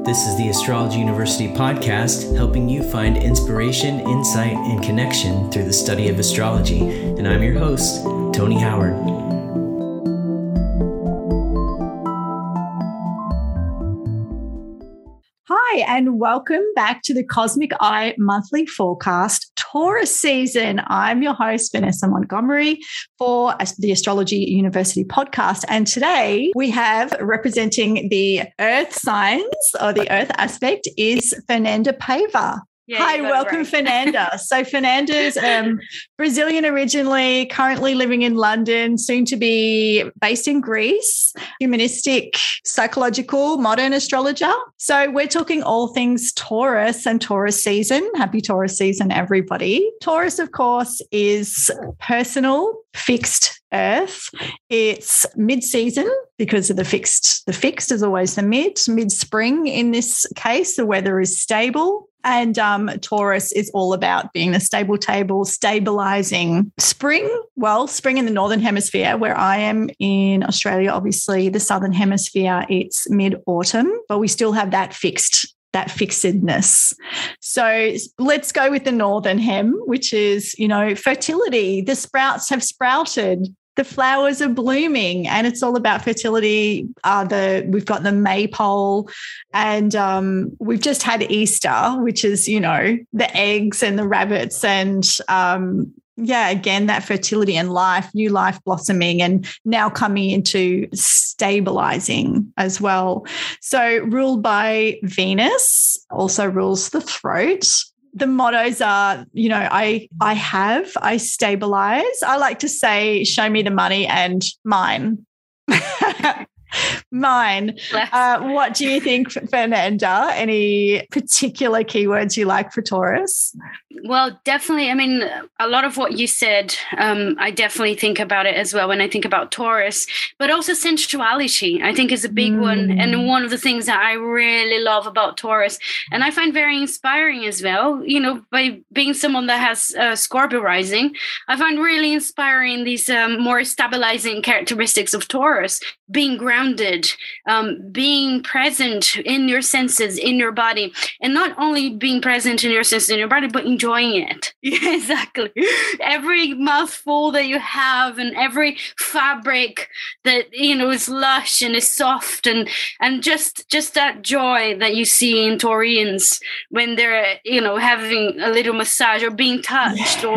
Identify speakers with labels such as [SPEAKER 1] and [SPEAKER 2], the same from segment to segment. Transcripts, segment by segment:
[SPEAKER 1] This is the Astrology University podcast, helping you find inspiration, insight, and connection through the study of astrology. And I'm your host, Tony Howard.
[SPEAKER 2] Hi, and welcome back to the Cosmic Eye Monthly Forecast Taurus season. I'm your host, Vanessa Montgomery, for the Astrology University podcast. And today we have, representing the Earth signs or the Earth aspect, is Fernanda Paiva.
[SPEAKER 3] Yeah,
[SPEAKER 2] hi, welcome,
[SPEAKER 3] right.
[SPEAKER 2] Fernanda. So Fernanda's Brazilian originally, currently living in London, soon to be based in Greece, humanistic, psychological, modern astrologer. So we're talking all things Taurus and Taurus season. Happy Taurus season, everybody. Taurus, of course, is personal, fixed Earth. It's mid-season because of the fixed. The fixed is always the mid-spring in this case. The weather is stable. And Taurus is all about being the stable table, stabilizing spring. Well, spring in the Northern Hemisphere, where I am in Australia, obviously the Southern Hemisphere, it's mid-autumn, but we still have that fixedness. So let's go with the Northern Hem, which is, fertility. The sprouts have sprouted. The flowers are blooming, and it's all about fertility. We've got the maypole, and we've just had Easter, which is, the eggs and the rabbits, and again, that fertility and life, new life blossoming, and now coming into stabilizing as well. So ruled by Venus, also rules the throat. The mottos are, I stabilize. I like to say, show me the money and mine. Mine. What do you think, Fernanda? Any particular keywords you like for Taurus?
[SPEAKER 3] Well, definitely. I mean, a lot of what you said, I definitely think about it as well when I think about Taurus, but also sensuality, I think, is a big one. And one of the things that I really love about Taurus, and I find very inspiring as well, by being someone that has Scorpio rising, I find really inspiring these more stabilizing characteristics of Taurus, being grounded, being present in your senses, in your body, and not only being present in your senses, in your body, but enjoying it. Yeah, exactly. Every mouthful that you have, and every fabric that is lush and is soft, and just that joy that you see in Taurians when they're having a little massage or being touched, yes.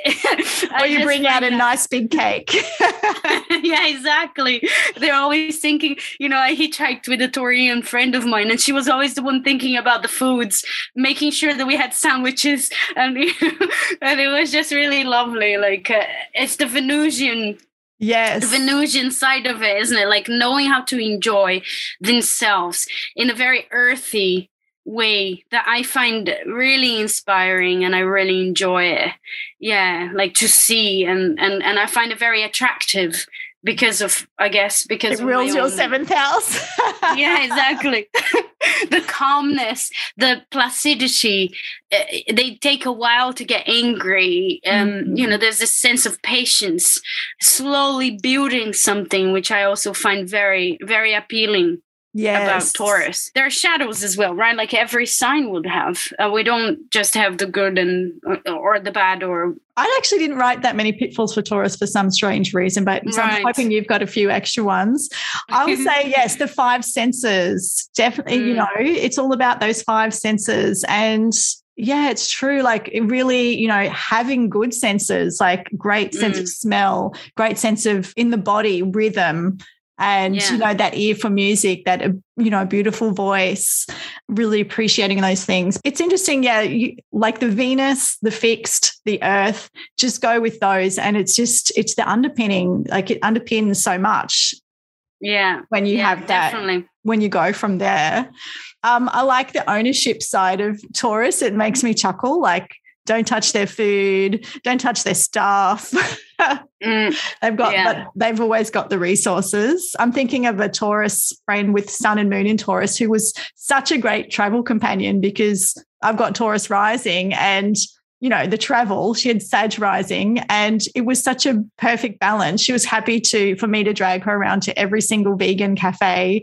[SPEAKER 2] or you bring out a nice big cake.
[SPEAKER 3] Yeah, exactly. They're always thinking, I hitchhiked with a Taurian friend of mine, and she was always the one thinking about the foods, making sure that we had sandwiches, and and it was just really lovely. Like it's the Venusian.
[SPEAKER 2] Yes.
[SPEAKER 3] The Venusian side of it, isn't it? Like knowing how to enjoy themselves in a very earthy way that I find really inspiring, and I really enjoy it. Yeah, like to see, and I find it very attractive because it
[SPEAKER 2] rules your seventh house.
[SPEAKER 3] Yeah, exactly. The calmness, the placidity, they take a while to get angry. There's this sense of patience, slowly building something, which I also find very, very appealing. Yes. About Taurus. There are shadows as well, right? Like every sign would have. We don't just have the good or the bad. Or
[SPEAKER 2] I actually didn't write that many pitfalls for Taurus for some strange reason, but so I'm hoping you've got a few extra ones. I would say, yes, the five senses. Definitely, it's all about those five senses. And yeah, it's true. Like it really, having good senses, like great sense of smell, great sense of in the body rhythm. And, that ear for music, that, beautiful voice, really appreciating those things. It's interesting. Yeah. Like the Venus, the fixed, the Earth, just go with those. And it's the underpinning, like it underpins so much.
[SPEAKER 3] Yeah.
[SPEAKER 2] When you have that, definitely. When you go from there. I like the ownership side of Taurus. It makes me chuckle. Like, don't touch their food, don't touch their stuff. But they've always got the resources. I'm thinking of a Taurus friend with Sun and Moon in Taurus who was such a great travel companion, because I've got Taurus rising, and the travel, she had Sag rising, and it was such a perfect balance. She was happy for me to drag her around to every single vegan cafe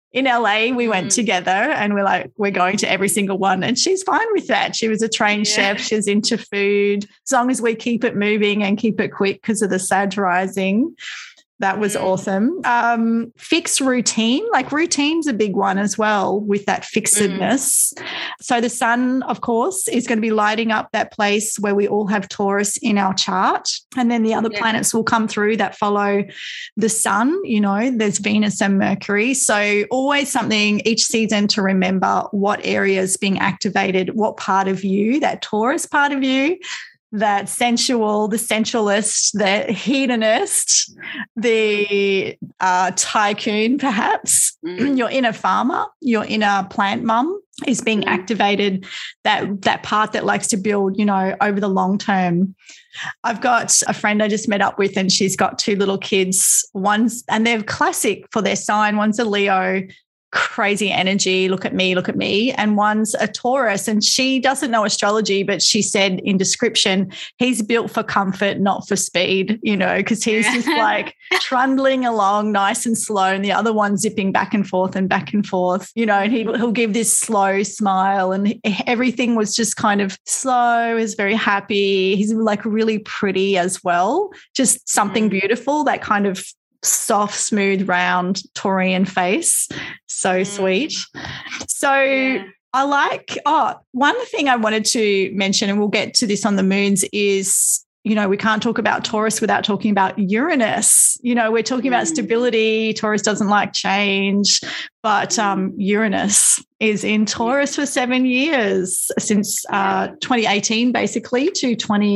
[SPEAKER 2] in LA, we went together and we're like, we're going to every single one. And she's fine with that. She was a trained chef. She's into food. As long as we keep it moving and keep it quick because of the Sag rising. That was awesome. Fixed routine, like routine's a big one as well with that fixedness. So the sun, of course, is going to be lighting up that place where we all have Taurus in our chart. And then the other planets will come through that follow the sun. You know, there's Venus and Mercury. So always something each season to remember what area is being activated, what part of you, that Taurus part of you, that sensual, the sensualist, the hedonist, the tycoon, perhaps, your inner farmer, your inner plant mum is being activated, that part that likes to build, you know, over the long term. I've got a friend I just met up with and she's got 2 little kids. And they're classic for their sign. One's a Leo, crazy energy, look at me, and one's a Taurus, and she doesn't know astrology, but she said in description, he's built for comfort, not for speed, you know, because he's just like trundling along nice and slow, and the other one zipping back and forth, you know, and he'll give this slow smile, and everything was just kind of slow, is very happy. He's like really pretty as well, just something beautiful, that kind of soft, smooth, round Taurian face. So sweet. So I like, one thing I wanted to mention, and we'll get to this on the moons, is, you know, we can't talk about Taurus without talking about Uranus. You know, we're talking about stability. Taurus doesn't like change, but Uranus is in Taurus for 7 years, since 2018, basically, to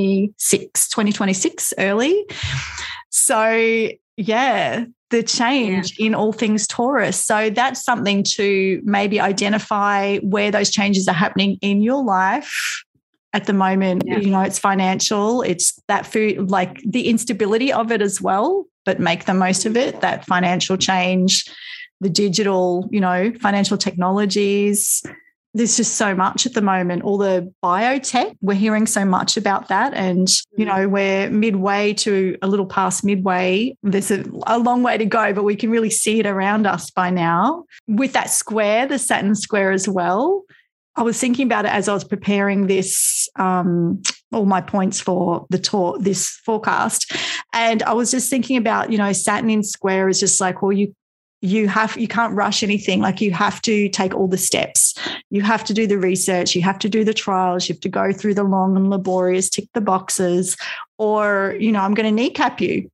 [SPEAKER 2] 2026 early. So the change in all things Taurus. So that's something to maybe identify where those changes are happening in your life at the moment. You know, it's financial, it's that food, like the instability of it as well, but make the most of it, that financial change, the digital, you know, financial technologies. There's just so much at the moment. All the biotech, we're hearing so much about that. And, you know, we're midway to a little past midway. There's a long way to go, but we can really see it around us by now. With that square, the Saturn square as well, I was thinking about it as I was preparing this, all my points for this forecast. And I was just thinking about, you know, Saturn in square is just like, well, you can't rush anything. Like, you have to take all the steps. You have to do the research. You have to do the trials. You have to go through the long and laborious, tick the boxes, or, you know, I'm going to kneecap you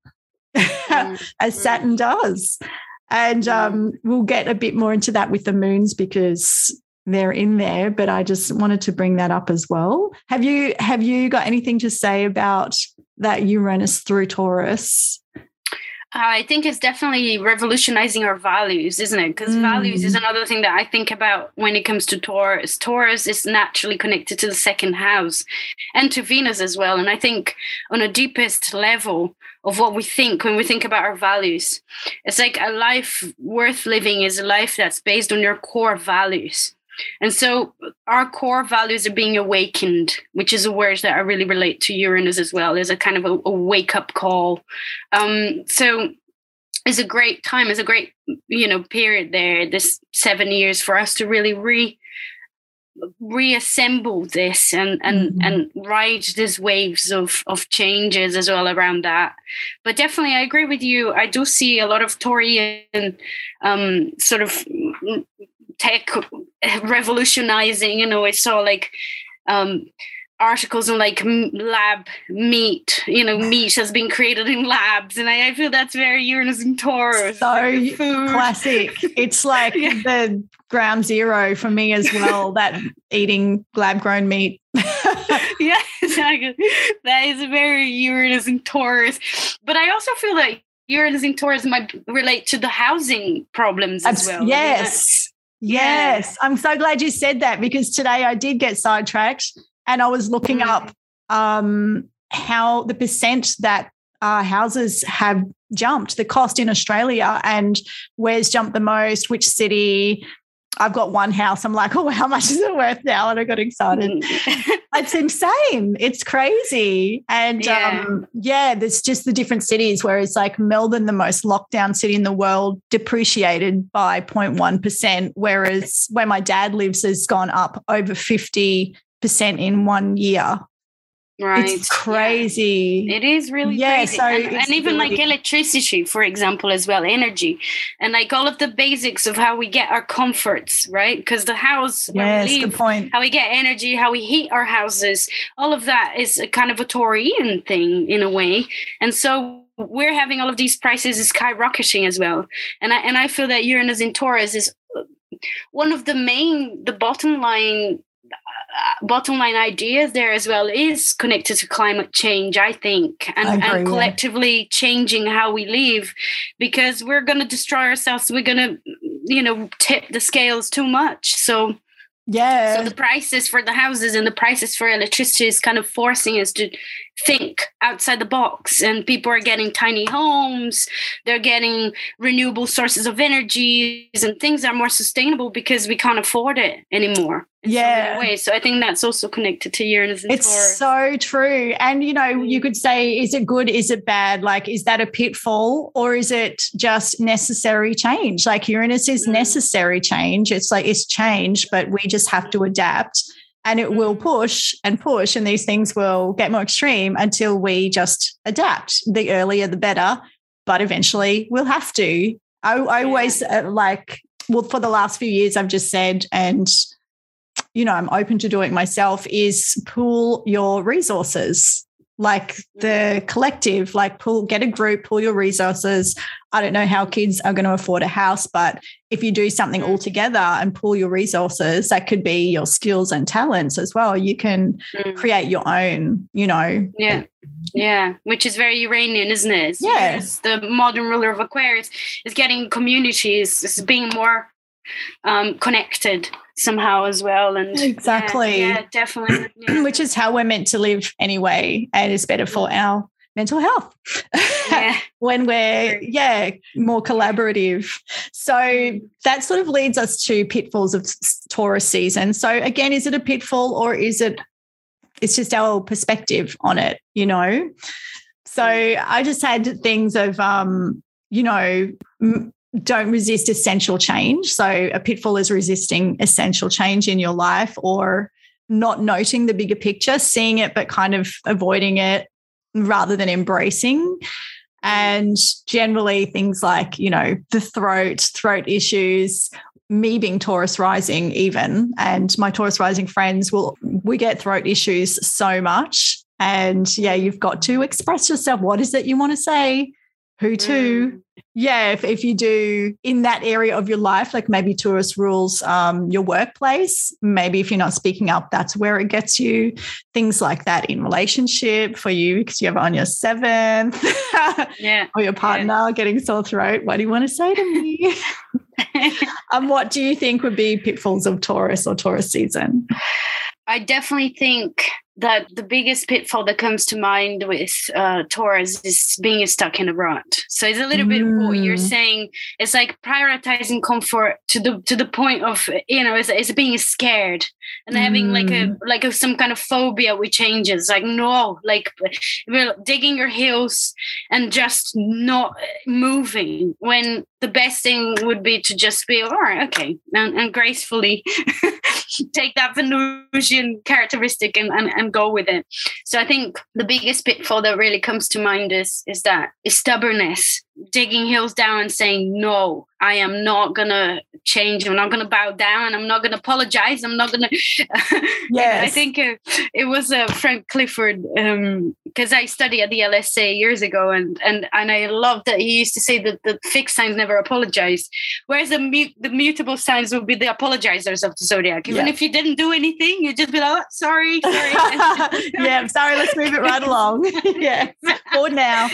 [SPEAKER 2] as Saturn does. And we'll get a bit more into that with the moons because they're in there, but I just wanted to bring that up as well. Have you got anything to say about that Uranus through Taurus?
[SPEAKER 3] I think it's definitely revolutionizing our values, isn't it? Because values is another thing that I think about when it comes to Taurus. Taurus is naturally connected to the second house and to Venus as well. And I think on a deepest level of what we think when we think about our values, it's like a life worth living is a life that's based on your core values. And so our core values are being awakened, which is a word that I really relate to Uranus as well. There's a kind of a wake-up call. So it's a great time. It's a great, you know, period there, this 7 years, for us to really reassemble this and ride these waves of changes as well around that. But definitely, I agree with you. I do see a lot of Taurian sort of tech revolutionizing, you know. I saw like articles on like lab meat, you know, meat has been created in labs, and I feel that's very Uranus and Taurus.
[SPEAKER 2] So classic. It's like the ground zero for me as well, that eating lab grown meat.
[SPEAKER 3] Yeah, exactly. That is very Uranus and Taurus. But I also feel like Uranus and Taurus might relate to the housing problems as well.
[SPEAKER 2] Yes. Yes, I'm so glad you said that, because today I did get sidetracked and I was looking up how the percent that houses have jumped, the cost in Australia, and where's jumped the most, which city. I've got one house. I'm like, oh, how much is it worth now? And I got excited. It's insane. It's crazy. And there's just the different cities, whereas like Melbourne, the most locked down city in the world, depreciated by 0.1%, whereas where my dad lives has gone up over 50% in 1 year.
[SPEAKER 3] Right.
[SPEAKER 2] It's crazy.
[SPEAKER 3] Yeah. It is really crazy.
[SPEAKER 2] So
[SPEAKER 3] and even like electricity, for example, as well, energy, and like all of the basics of how we get our comforts, right? Because the house where we live,
[SPEAKER 2] good point.
[SPEAKER 3] how we get energy, how we heat our houses, all of that is a kind of a Taurian thing in a way. And so we're having all of these prices skyrocketing as well. And I feel that Uranus in Taurus is one of the bottom line ideas there as well is connected to climate change, I think, and collectively changing how we live, because we're going to destroy ourselves. We're going to, tip the scales too much. So the prices for the houses and the prices for electricity is kind of forcing us to think outside the box, and people are getting tiny homes. They're getting renewable sources of energies and things that are more sustainable because we can't afford it anymore. So many ways. So I think that's also connected to Uranus and Taurus.
[SPEAKER 2] It's so true. And, you could say, is it good? Is it bad? Like, is that a pitfall, or is it just necessary change? Like Uranus is necessary change. It's like it's change, but we just have to adapt, and it will push, and these things will get more extreme until we just adapt. The earlier, the better, but eventually we'll have to. I always for the last few years, I've just said, and I'm open to doing it myself, is pool your resources, like the collective, like get a group, pool your resources. I don't know how kids are going to afford a house, but if you do something all together and pool your resources, that could be your skills and talents as well. You can create your own,
[SPEAKER 3] Yeah. Yeah, which is very Uranian, isn't it? Yes. The modern ruler of Aquarius is getting communities, is being more connected somehow as well. And
[SPEAKER 2] exactly.
[SPEAKER 3] Definitely. Yeah.
[SPEAKER 2] Which is how we're meant to live anyway, and it's better for our mental health when we're more collaborative. So that sort of leads us to pitfalls of Taurus season. So again, is it a pitfall, or is it's just our perspective on it, So I just had things of don't resist essential change. So a pitfall is resisting essential change in your life, or not noting the bigger picture, seeing it but kind of avoiding it rather than embracing. And generally things like, the throat issues, me being Taurus rising even, and my Taurus rising friends, we get throat issues so much. And you've got to express yourself. What is it you want to say? Who to? If you do in that area of your life, like maybe Taurus rules your workplace, maybe if you're not speaking up, that's where it gets you. Things like that in relationship for you, because you have on your 7th or your partner getting sore throat. What do you want to say to me? What do you think would be pitfalls of Taurus or Taurus season?
[SPEAKER 3] I definitely think that the biggest pitfall that comes to mind with Taurus is being stuck in a rut. So it's a little bit what you're saying. It's like prioritizing comfort to the point of, it's being scared and having like some kind of phobia with changes. Like, no, like digging your heels and just not moving, when the best thing would be to just be, all right, okay, and gracefully take that Venusian characteristic and go with it. So I think the biggest pitfall that really comes to mind is stubbornness, digging heels down and saying, no, I am not going to change. I'm not going to bow down. I'm not going to apologize. I'm not going to. Yes. I think it was Frank Clifford, because I studied at the LSA years ago, and I loved that he used to say that the fixed signs never apologize, whereas the mutable signs would be the apologizers of the zodiac. Even if you didn't do anything, you'd just be like, oh, sorry.
[SPEAKER 2] I'm sorry. Let's move it right along. Forward now.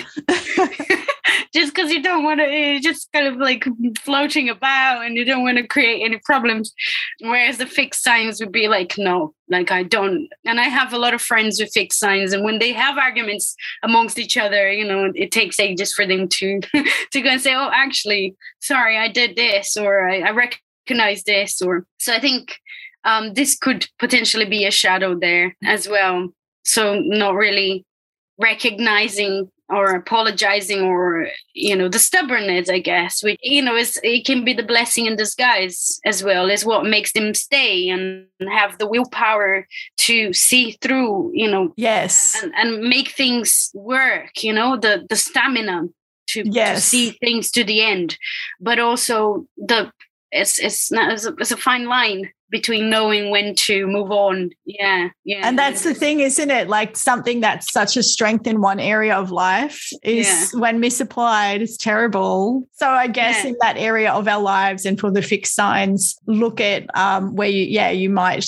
[SPEAKER 3] Just because you don't want to, you're just kind of like floating about and you don't want to create any problems. Whereas the fixed signs would be like, no, like I don't. And I have a lot of friends with fixed signs, and when they have arguments amongst each other, it takes ages for them to go and say, oh, actually, sorry, I did this, or I recognize recognize this, or so I think this could potentially be a shadow there as well. So not really recognizing or apologizing, or the stubbornness, I guess, which it can be the blessing in disguise as well, is what makes them stay and have the willpower to see through,
[SPEAKER 2] yes,
[SPEAKER 3] and make things work, the stamina to see things to the end. But also it's a fine line between knowing when to move on. Yeah.
[SPEAKER 2] And that's the thing, isn't it? Like, something that's such a strength in one area of life is when misapplied is terrible. So I guess in that area of our lives, and for the fixed signs, look at where you might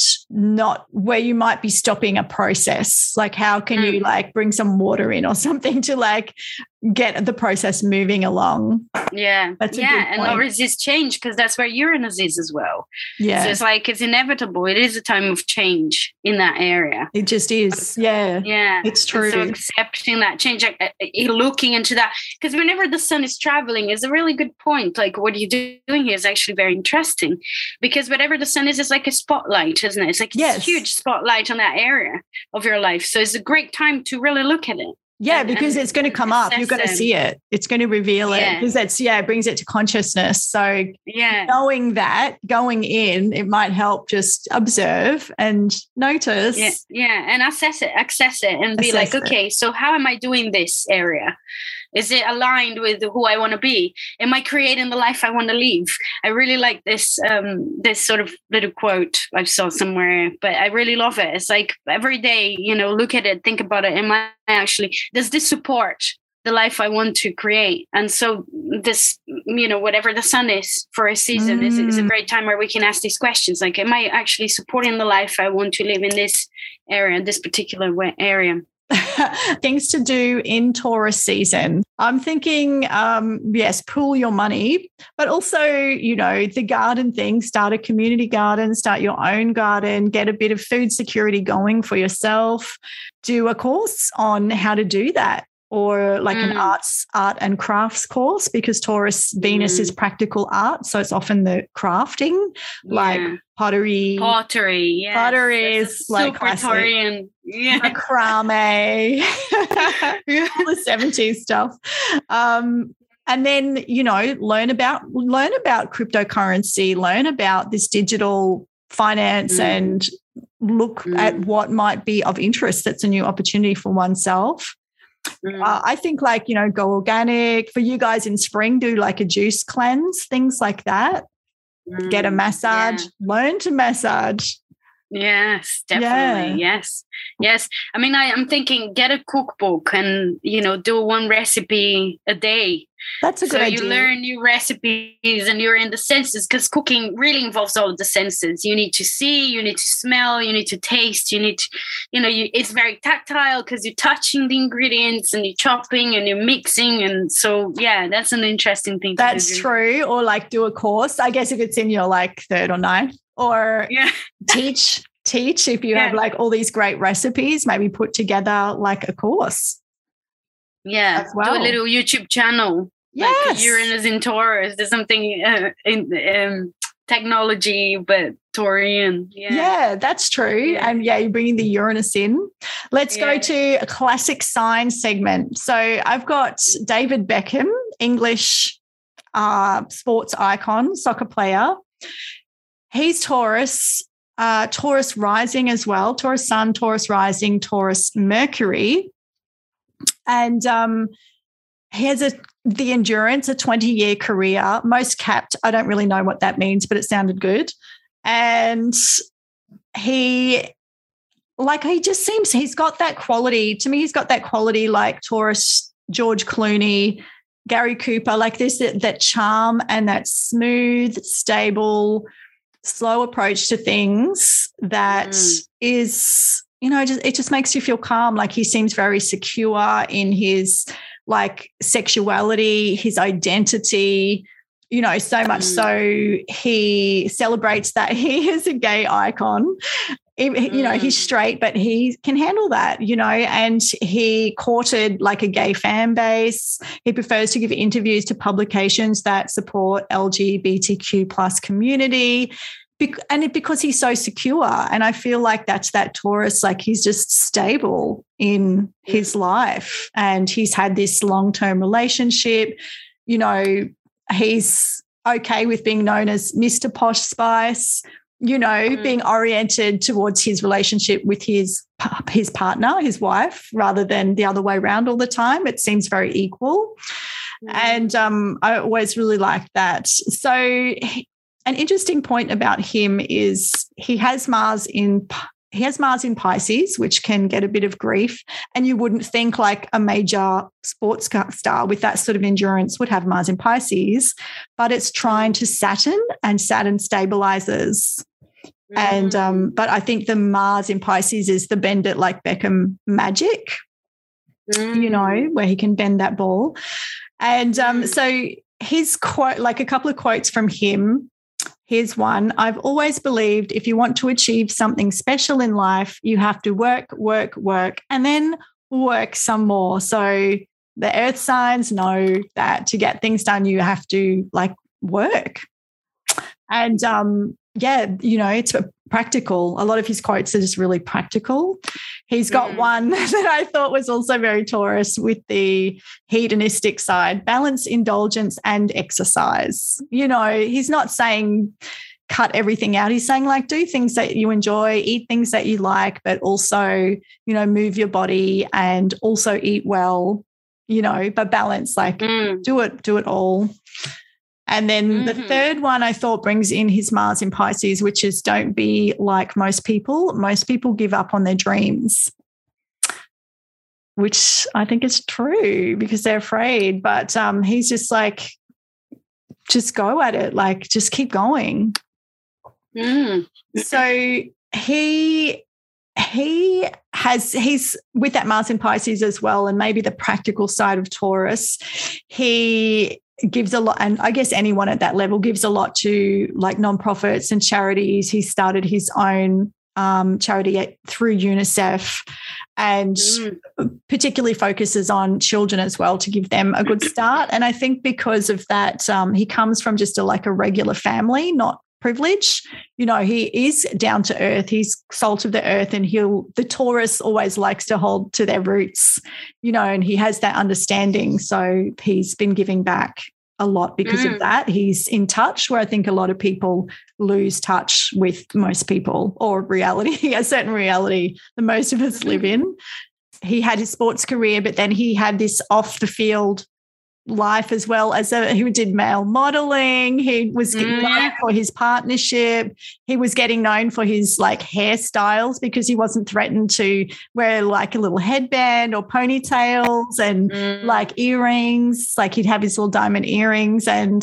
[SPEAKER 2] be stopping a process. Like, how can you bring some water in or something to get the process moving along?
[SPEAKER 3] Yeah.
[SPEAKER 2] That's a good point.
[SPEAKER 3] And not resist change, because that's where Uranus is as well.
[SPEAKER 2] Yeah.
[SPEAKER 3] So it's inevitable. It is a time of change in that area.
[SPEAKER 2] It just is. Yeah.
[SPEAKER 3] Yeah.
[SPEAKER 2] It's true.
[SPEAKER 3] So accepting that change, looking into that, because whenever the sun is traveling is a really good point. Like, what you're doing here is actually very interesting, because whatever the sun is like a spotlight, isn't it? It's like a huge spotlight on that area of your life. So it's a great time to really look at it.
[SPEAKER 2] Yeah, because it's going to come up. You're going to see it. It's going to reveal it, because it brings it to consciousness. So knowing that going in, it might help just observe and notice.
[SPEAKER 3] Yeah, and access it and be okay, so how am I doing this area? Is it aligned with who I want to be? Am I creating the life I want to live? I really like this this sort of little quote I saw somewhere, but I really love it. It's like, every day, look at it, think about it. Does this support the life I want to create? And so this, whatever the sun is for a season is a great time where we can ask these questions. Like, am I actually supporting the life I want to live in this area, this particular area?
[SPEAKER 2] Things to do in Taurus season. I'm thinking, pool your money, but also, the garden thing, start a community garden, start your own garden, get a bit of food security going for yourself, do a course on how to do that, or like an art and crafts course, because Taurus Venus is practical art. So it's often the crafting, like pottery.
[SPEAKER 3] Yes.
[SPEAKER 2] Pottery is like
[SPEAKER 3] Taurian. Yeah.
[SPEAKER 2] Macrame, all the 70s stuff. And then, learn about cryptocurrency, learn about this digital finance, and look at what might be of interest. That's a new opportunity for oneself. I think go organic. For you guys in spring, do like a juice cleanse, things like that. Get a massage, learn to massage.
[SPEAKER 3] Yes, definitely. Yeah. Yes. I mean, I'm thinking, get a cookbook and, do one recipe a day.
[SPEAKER 2] That's a good idea.
[SPEAKER 3] So you learn new recipes and you're in the senses, because cooking really involves all of the senses. You need to see, you need to smell, you need to taste, you need to, it's very tactile because you're touching the ingredients and you're chopping and you're mixing. And so, that's an interesting thing.
[SPEAKER 2] That's true. Or do a course, I guess, if it's in your third or ninth, or teach if you have all these great recipes, maybe put together a course.
[SPEAKER 3] Yeah. As well. Do a little YouTube channel.
[SPEAKER 2] Yes.
[SPEAKER 3] Like Uranus in Taurus. There's something in technology, but Taurian.
[SPEAKER 2] Yeah, that's true. Yeah. And you're bringing the Uranus in. Let's go to a classic sign segment. So I've got David Beckham, English sports icon, soccer player. He's Taurus, Taurus rising as well, Taurus sun, Taurus rising, Taurus Mercury. And he has the endurance, a 20-year career, most capped. I don't really know what that means, but it sounded good. And he just seems, he's got that quality. To me, he's got that quality like Taurus, George Clooney, Gary Cooper, that charm and that smooth, stable, slow approach to things that is, it just makes you feel calm. Like, he seems very secure in his sexuality, his identity, so much so he celebrates that he is a gay icon. He's straight, but he can handle that, and he courted like a gay fan base. He prefers to give interviews to publications that support LGBTQ plus community. And because he's so secure. And I feel like that's that Taurus, like he's just stable in his life. And he's had this long-term relationship. He's okay with being known as Mr. Posh Spice, being oriented towards his relationship with his partner, his wife, rather than the other way around all the time. It seems very equal. And I always really like that. So an interesting point about him is he has Mars in Pisces, which can get a bit of grief. And you wouldn't think like a major sports star with that sort of endurance would have Mars in Pisces, but it's trying to Saturn, and Saturn stabilizes. And but I think the Mars in Pisces is the bend it like Beckham magic, where he can bend that ball. And so his quote, like a couple of quotes from him. Here's one. I've always believed if you want to achieve something special in life, you have to work, and then work some more. So the earth signs know that to get things done, you have to like work. And it's practical. A lot of his quotes are just really practical. He's got one that I thought was also very Taurus with the hedonistic side: balance, indulgence, and exercise. He's not saying cut everything out. He's saying like do things that you enjoy, eat things that you like, but also, move your body and also eat well, but balance, like do it all. And then the third one I thought brings in his Mars in Pisces, which is don't be like most people. Most people give up on their dreams, which I think is true because they're afraid. But he's just like, just go at it, like just keep going. So he's with that Mars in Pisces as well, and maybe the practical side of Taurus. He gives a lot, and I guess anyone at that level gives a lot to like nonprofits and charities. He started his own charity through UNICEF, and particularly focuses on children as well to give them a good start. And I think because of that, he comes from just a regular family, not privilege. He is down to earth. He's salt of the earth, and the Taurus always likes to hold to their roots, and he has that understanding. So he's been giving back a lot because of that. He's in touch, where I think a lot of people lose touch with most people, or reality, a certain reality that most of us live in. He had his sports career, but then he had this off the field life as well. He did male modeling. He was known for his partnership. He was getting known for his hairstyles because he wasn't threatened to wear a little headband or ponytails and earrings. He'd have his little diamond earrings, and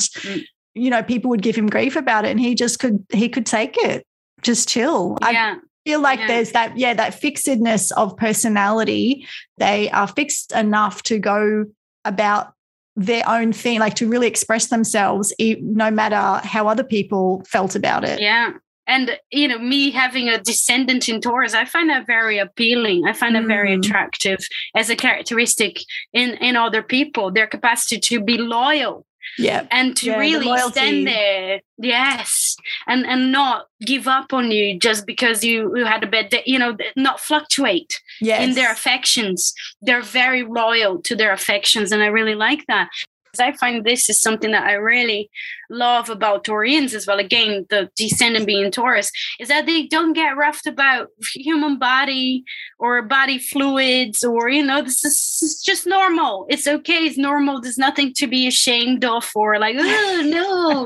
[SPEAKER 2] people would give him grief about it, and he could take it, just chill. I feel like there's that fixedness of personality. They are fixed enough to go about their own thing, to really express themselves, no matter how other people felt about it.
[SPEAKER 3] Yeah. And, me having a descendant in Taurus, I find that very appealing. I find that very attractive as a characteristic in other people, their capacity to be loyal.
[SPEAKER 2] Yeah.
[SPEAKER 3] And to really stand there. Yes. And not give up on you just because you had a bad day, not fluctuate in their affections. They're very loyal to their affections. And I really like that. I find this is something that I really love about Taurians as well. Again, the descendant being Taurus, is that they don't get roughed about human body or body fluids, or, this is just normal. It's okay. It's normal. There's nothing to be ashamed of, or oh, no.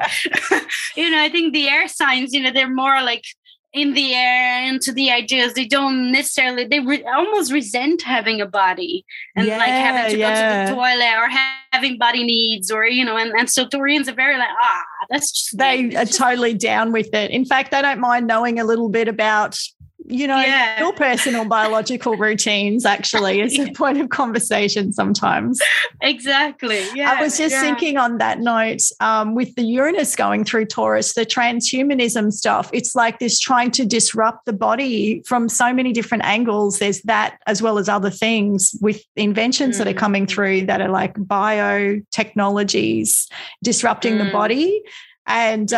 [SPEAKER 3] I think the air signs, they're more in the air, into the ideas. They don't necessarily, they almost resent having a body and having to go to the toilet or having body needs, or, and so Taurians are very that's just
[SPEAKER 2] they are totally down with it. In fact, they don't mind knowing a little bit about your personal biological routines actually is a point of conversation sometimes.
[SPEAKER 3] Exactly. Yeah.
[SPEAKER 2] I was just thinking on that note, with the Uranus going through Taurus, the transhumanism stuff, it's like this trying to disrupt the body from so many different angles. There's that as well as other things with inventions that are coming through that are like biotechnologies disrupting the body and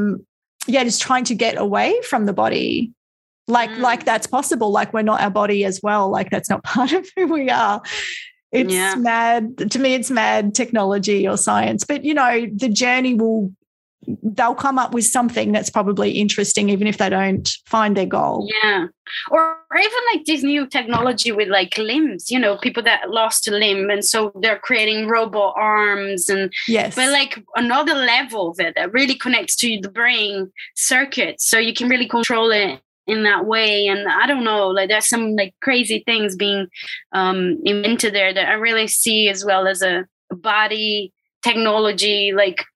[SPEAKER 2] just trying to get away from the body. Like that's possible. Like we're not our body as well. Like that's not part of who we are. It's mad. To me, it's mad technology or science. But, the journey they'll come up with something that's probably interesting, even if they don't find their goal.
[SPEAKER 3] Yeah. Or even like this new technology with like limbs, people that lost a limb. And so they're creating robot arms but like another level of it that really connects to the brain circuits. So you can really control it in that way. And I don't know, like there's some like crazy things being invented there that I really see as well as a body technology, like,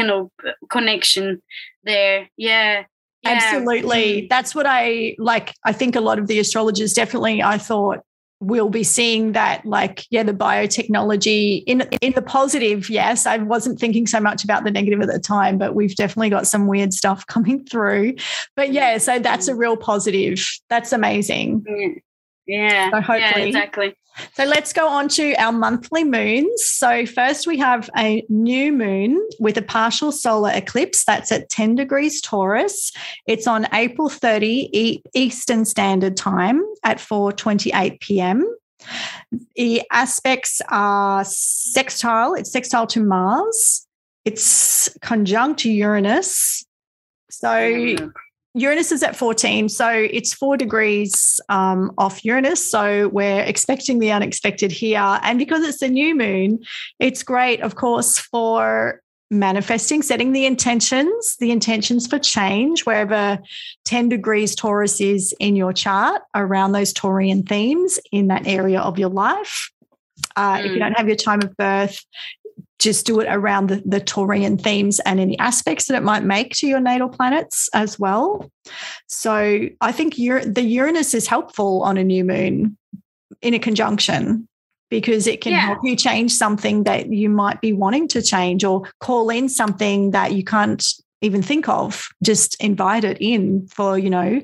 [SPEAKER 3] connection there. Yeah.
[SPEAKER 2] Absolutely. That's what I like. I think a lot of the astrologers definitely, I thought, we'll be seeing that, like, the biotechnology in the positive. Yes, I wasn't thinking so much about the negative at the time, but we've definitely got some weird stuff coming through. But so that's a real positive. That's amazing.
[SPEAKER 3] Yeah.
[SPEAKER 2] So hopefully,
[SPEAKER 3] yeah, exactly.
[SPEAKER 2] So let's go on to our monthly moons. So first we have a new moon with a partial solar eclipse. That's at 10 degrees Taurus. It's on April 30 Eastern Standard Time at 4:28 p.m. The aspects are sextile. It's sextile to Mars. It's conjunct to Uranus. So Uranus is at 14, so it's 4 degrees off Uranus. So we're expecting the unexpected here. And because it's a new moon, it's great, of course, for manifesting, setting the intentions for change, wherever 10 degrees Taurus is in your chart, around those Taurian themes in that area of your life. If you don't have your time of birth, just do it around the Taurian themes and any aspects that it might make to your natal planets as well. So I think the Uranus is helpful on a new moon in a conjunction, because it can help you change something that you might be wanting to change, or call in something that you can't even think of. Just invite it in for,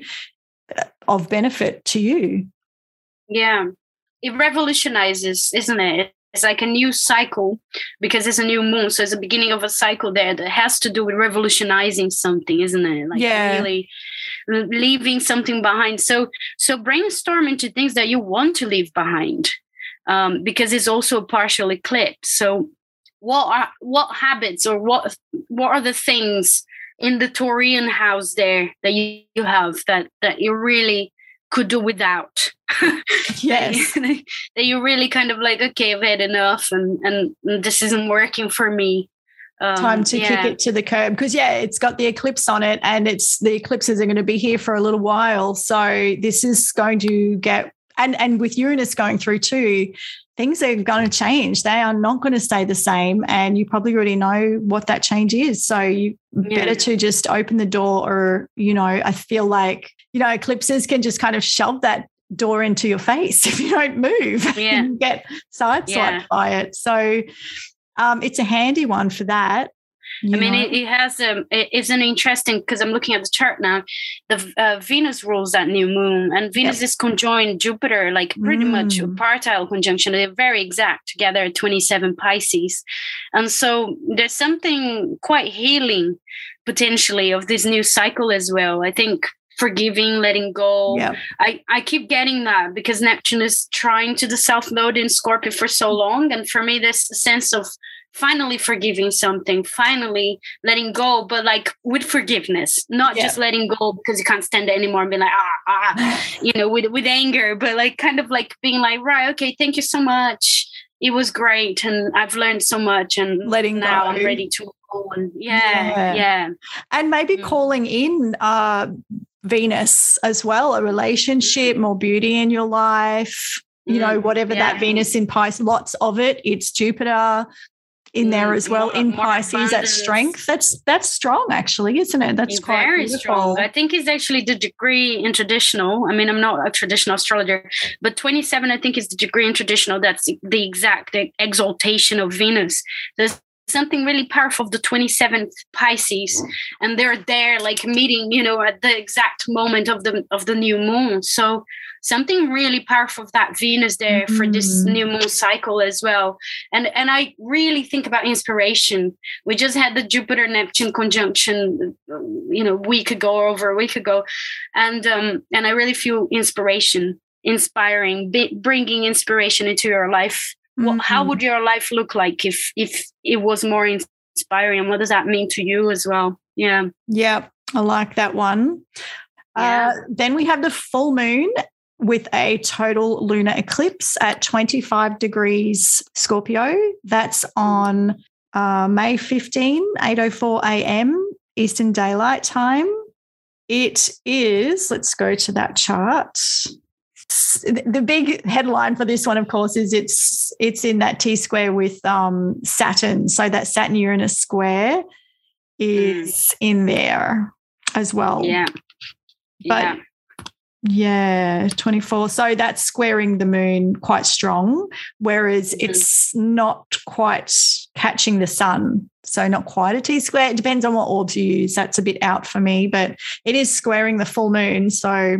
[SPEAKER 2] of benefit to you.
[SPEAKER 3] Yeah. It revolutionizes, isn't it? It's like a new cycle, because it's a new moon. So it's the beginning of a cycle there that has to do with revolutionizing something, isn't it? Like really leaving something behind. So brainstorm into things that you want to leave behind, because it's also a partial eclipse. So what habits or what are the things in the Taurian house there that you have that you really could do without?
[SPEAKER 2] Yes.
[SPEAKER 3] That you really kind of like, okay, I've had enough and this isn't working for me.
[SPEAKER 2] Time to kick it to the curb, because it's got the eclipse on it, and the eclipses are going to be here for a little while. So this is going to get, and with Uranus going through too, things are going to change. They are not going to stay the same, and you probably already know what that change is. So you better to just open the door, or, I feel like, eclipses can just kind of shove that door into your face if you don't move.
[SPEAKER 3] Yeah.
[SPEAKER 2] You get sideswiped by it. So it's a handy one for that.
[SPEAKER 3] It has it's an interesting, because I'm looking at the chart now. The Venus rules that new moon, and Venus is conjoined Jupiter, like pretty much a partile conjunction. They're very exact together at 27 Pisces, and so there's something quite healing potentially of this new cycle as well. I think forgiving, letting go. Yeah. I keep getting that because Neptune is trying to do self-load in Scorpio for so long, and for me, there's a sense of finally forgiving something, finally letting go, but like with forgiveness, not just letting go because you can't stand it anymore and being like, with anger, but like kind of like being like, right, okay, thank you so much. It was great. And I've learned so much, and
[SPEAKER 2] letting
[SPEAKER 3] now
[SPEAKER 2] go.
[SPEAKER 3] I'm ready to go. And
[SPEAKER 2] And maybe calling in Venus as well, a relationship, more beauty in your life, whatever that Venus in Pisces, lots of it. It's Jupiter. in there as well, in Pisces at strength. That's strong, actually, isn't it? That's
[SPEAKER 3] it's
[SPEAKER 2] quite
[SPEAKER 3] very
[SPEAKER 2] beautiful.
[SPEAKER 3] strong. I think it's actually the degree in traditional. I mean, I'm not a traditional astrologer, but 27, I think, is the degree in traditional. That's the exact exaltation of Venus. There's something really powerful of the 27th Pisces, and they're there like meeting, at the exact moment of the new moon. So something really powerful of that Venus there for this new moon cycle as well. And I really think about inspiration. We just had the Jupiter-Neptune conjunction, over a week ago. And I really feel inspiring, bringing inspiration into your life. How would your life look like if it was more inspiring? And what does that mean to you as well? Yeah.
[SPEAKER 2] Yeah, I like that one.
[SPEAKER 3] Yeah.
[SPEAKER 2] Then we have the full moon with a total lunar eclipse at 25 degrees Scorpio. That's on May 15, 8:04 a.m. Eastern Daylight Time. It is, let's go to that chart. The big headline for this one, of course, is it's in that T-square with Saturn. So that Saturn-Uranus square is in there as well.
[SPEAKER 3] Yeah.
[SPEAKER 2] But yeah, 24. So that's squaring the moon quite strong, whereas it's not quite catching the sun. So not quite a T-square. It depends on what orbs you use. That's a bit out for me, but it is squaring the full moon. So,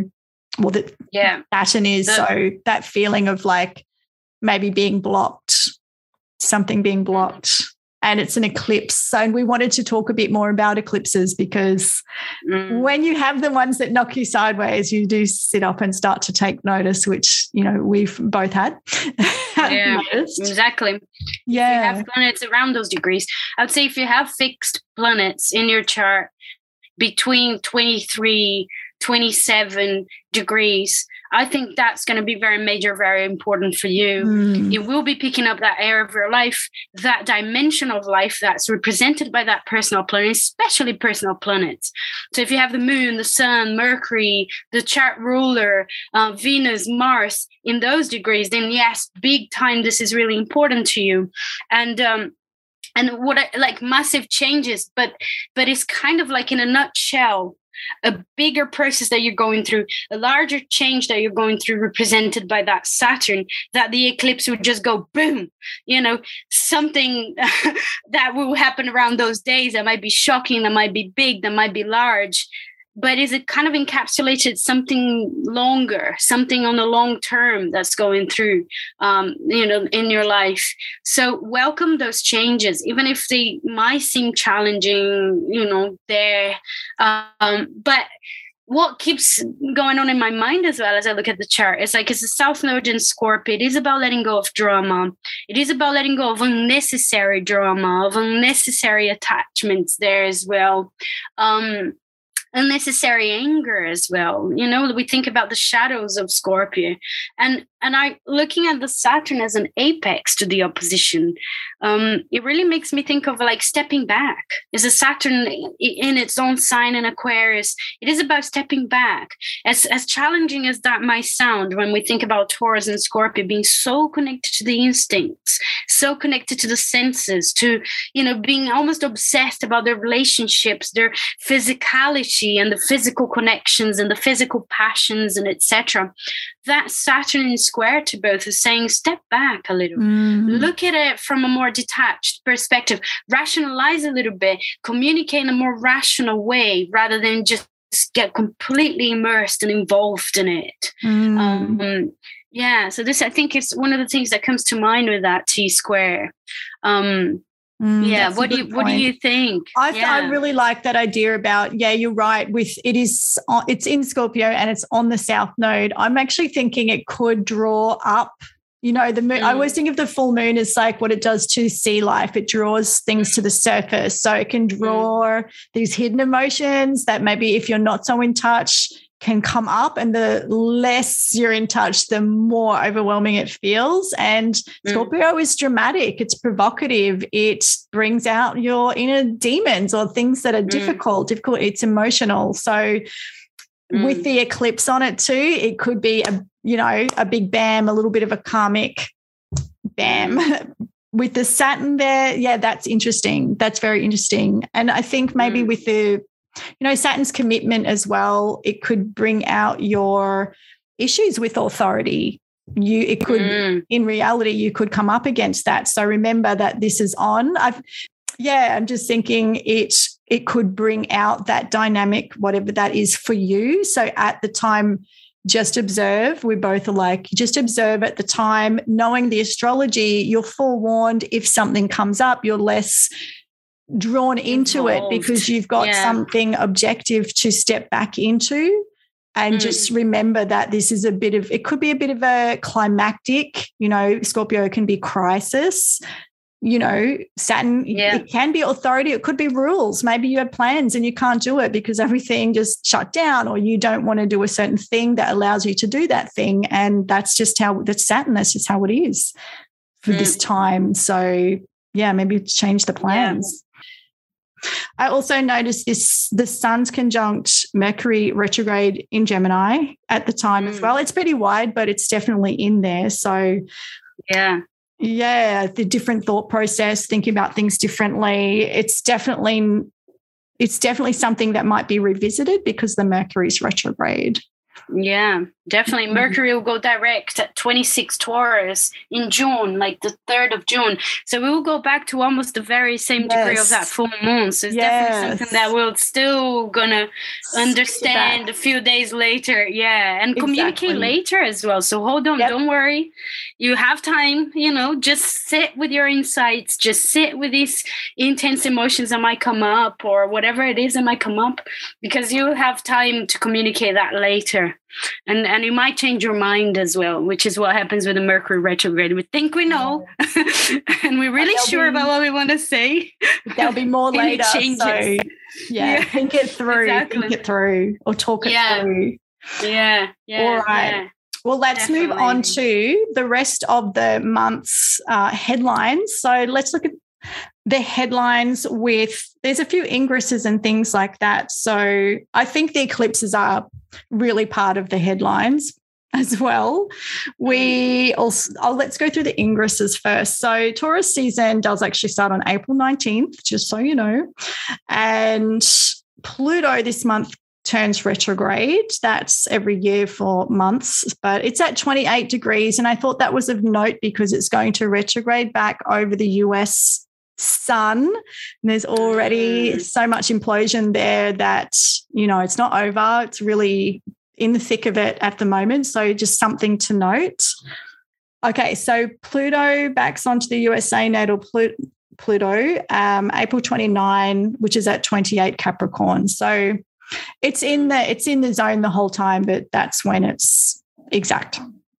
[SPEAKER 2] Saturn is. So that feeling of like maybe being blocked, something being blocked. And it's an eclipse. So we wanted to talk a bit more about eclipses because when you have the ones that knock you sideways, you do sit up and start to take notice, which, we've both had.
[SPEAKER 3] Yeah, exactly.
[SPEAKER 2] Yeah.
[SPEAKER 3] If you have planets around those degrees, I would say if you have fixed planets in your chart between 23, 27 degrees, I think that's going to be very major, very important for you. You will be picking up that area of your life, that dimension of life that's represented by that personal planet, especially personal planets. So if you have the moon, the sun, Mercury, the chart ruler, Venus, Mars in those degrees, then yes, big time, this is really important to you. And what like massive changes, but it's kind of like in a nutshell, a bigger process that you're going through, a larger change that you're going through represented by that Saturn, that the eclipse would just go boom, something that will happen around those days that might be shocking, that might be big, that might be large. But is it kind of encapsulated something longer, something on the long term that's going through, in your life? So welcome those changes, even if they might seem challenging, there. But what keeps going on in my mind as well as I look at the chart is like, it's a South Node in Scorpio. It is about letting go of drama. It is about letting go of unnecessary drama, of unnecessary attachments there as well. Unnecessary anger as well. We think about the shadows of Scorpio, and I looking at the Saturn as an apex to the opposition. It really makes me think of like stepping back. Is a Saturn in its own sign in Aquarius? It is about stepping back. As challenging as that might sound, when we think about Taurus and Scorpio being so connected to the instincts, so connected to the senses, to being almost obsessed about their relationships, their physicality, and the physical connections and the physical passions and etc. That Saturn in square to both is saying step back a little, look at it from a more detached perspective, rationalize a little bit, communicate in a more rational way rather than just get completely immersed and involved in it. So this, I think, is one of the things that comes to mind with that T-square. What do you think?
[SPEAKER 2] I really like that idea about, you're right, it's in Scorpio and it's on the South Node. I'm actually thinking it could draw up, the moon. I always think of the full moon as like what it does to sea life. It draws things to the surface. So it can draw these hidden emotions that maybe if you're not so in touch can come up, and the less you're in touch, the more overwhelming it feels. And Scorpio is dramatic. It's provocative. It brings out your inner demons or things that are difficult. It's emotional. So with the eclipse on it too, it could be a big bam, a little bit of a karmic bam, with the Saturn there, yeah, that's interesting. That's very interesting. And I think maybe with the, Saturn's commitment as well, it could bring out your issues with authority. It could, in reality, you could come up against that. So remember that this is on. I'm just thinking it could bring out that dynamic, whatever that is for you. So at the time, just observe. We both are like, just observe at the time, knowing the astrology, you're forewarned. If something comes up, you're less drawn into it because you've got something objective to step back into. And just remember that this is it could be a bit of a climactic, Scorpio can be crisis. Saturn, it can be authority. It could be rules. Maybe you have plans and you can't do it because everything just shut down, or you don't want to do a certain thing that allows you to do that thing. And that's just that's Saturn. That's just how it is for this time. So, maybe change the plans. I also noticed the Sun's conjunct Mercury retrograde in Gemini at the time as well. It's pretty wide, but it's definitely in there. So, the different thought process, thinking about things differently. It's definitely something that might be revisited because the Mercury's retrograde.
[SPEAKER 3] Yeah, definitely. Mercury will go direct at 26 Taurus in June, like the 3rd of June. So we will go back to almost the very same degree of that full moon. So it's definitely something that we're still going to understand a few days later. Yeah, and communicate later as well. So hold on, don't worry. You have time, just sit with your insights. Just sit with these intense emotions that might come up or whatever it is that might come up, because you have time to communicate that later. And you might change your mind as well, which is what happens with the Mercury retrograde. We think we know, and we're really sure about what we want to say.
[SPEAKER 2] There'll be more later. So, think it through. Exactly. Think it through, or talk it through.
[SPEAKER 3] Yeah.
[SPEAKER 2] All right. Yeah. Well, let's move on to the rest of the month's headlines. So let's look at the headlines there's a few ingresses and things like that. So I think the eclipses are really part of the headlines as well. Let's go through the ingresses first. So Taurus season does actually start on April 19th, just so you know. And Pluto this month turns retrograde. That's every year for months, but it's at 28 degrees. And I thought that was of note because it's going to retrograde back over the US sun. And there's already so much implosion there that, it's not over. It's really in the thick of it at the moment. So just something to note. Okay, so Pluto backs onto the USA natal Pluto, April 29, which is at 28 Capricorn. So it's in the zone the whole time, but that's when it's exact.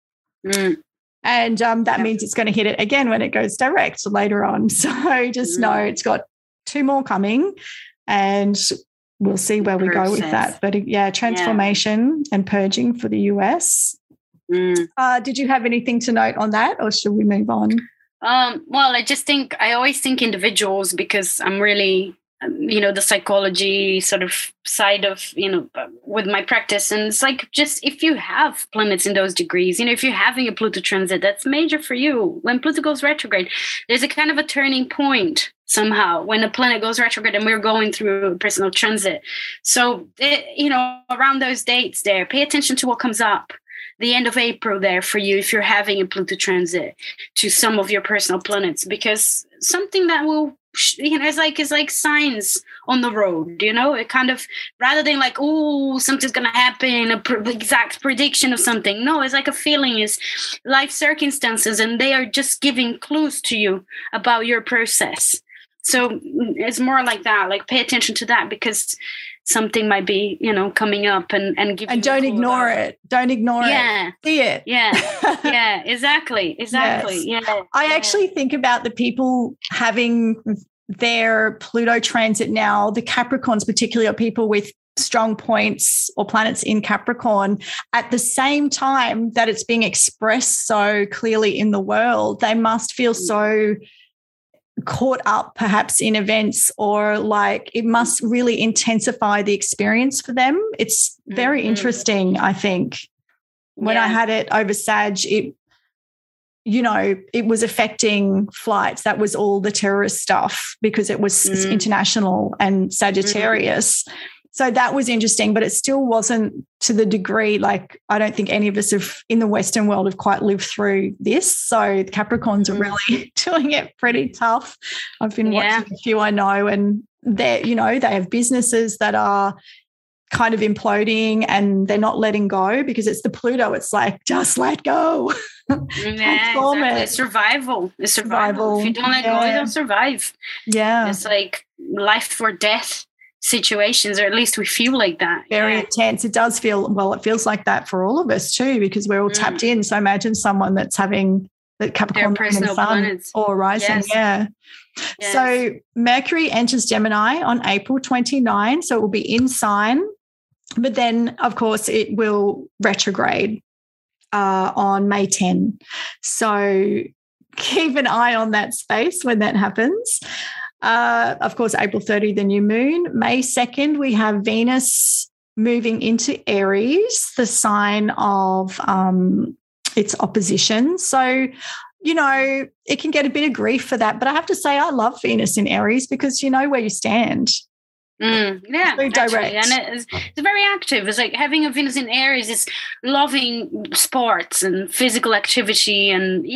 [SPEAKER 2] And that means it's going to hit it again when it goes direct later on. So just know it's got 2 more coming, and we'll see where we go with that. But transformation and purging for the US. Did you have anything to note on that, or should we move on?
[SPEAKER 3] Well, I always think individuals, because I'm really, the psychology sort of side of, with my practice. And it's like, just if you have planets in those degrees, if you're having a Pluto transit, that's major for you. When Pluto goes retrograde, there's a kind of a turning point somehow when a planet goes retrograde and we're going through a personal transit. So, around those dates there, pay attention to what comes up. The end of April there for you, if you're having a Pluto transit to some of your personal planets, because something that will, it's like signs on the road, it kind of, rather than like, oh, something's going to happen, exact prediction of something. No, it's like a feeling, is life circumstances, and they are just giving clues to you about your process. So it's more like that, like pay attention to that, because something might be, coming up and give. And
[SPEAKER 2] don't ignore it. Don't ignore it. See it.
[SPEAKER 3] Yeah, exactly. Yes. Yeah.
[SPEAKER 2] I actually think about the people having their Pluto transit now, the Capricorns particularly, are people with strong points or planets in Capricorn at the same time that it's being expressed so clearly in the world. They must feel so caught up perhaps in events, or like it must really intensify the experience for them. It's very interesting, I think. When I had it over Sag, it was affecting flights. That was all the terrorist stuff because it was international and Sagittarius. So that was interesting, but it still wasn't to the degree, like, I don't think any of us in the Western world have quite lived through this. So the Capricorns are really doing it pretty tough. I've been watching a few I know, and they have businesses that are kind of imploding and they're not letting go because it's the Pluto. It's like, just let go.
[SPEAKER 3] Exactly. Survival. It's survival. If you don't let go, you don't survive.
[SPEAKER 2] Yeah.
[SPEAKER 3] It's like life or death situations, or at least we feel like that.
[SPEAKER 2] Very intense. It does feel, it feels like that for all of us too, because we're all tapped in. So imagine someone that's having the Capricorn moon and sun planets. Or rising. Yes. So Mercury enters Gemini on April 29. So it will be in sign. But then, of course, it will retrograde on May 10. So keep an eye on that space when that happens. Of course, April 30, the new moon. May 2nd, we have Venus moving into Aries, the sign of its opposition. So, it can get a bit of grief for that. But I have to say, I love Venus in Aries because you know where you stand.
[SPEAKER 3] Yeah,
[SPEAKER 2] very direct.
[SPEAKER 3] And it's very active. It's like having a Venus in Aries is loving sports and physical activity, and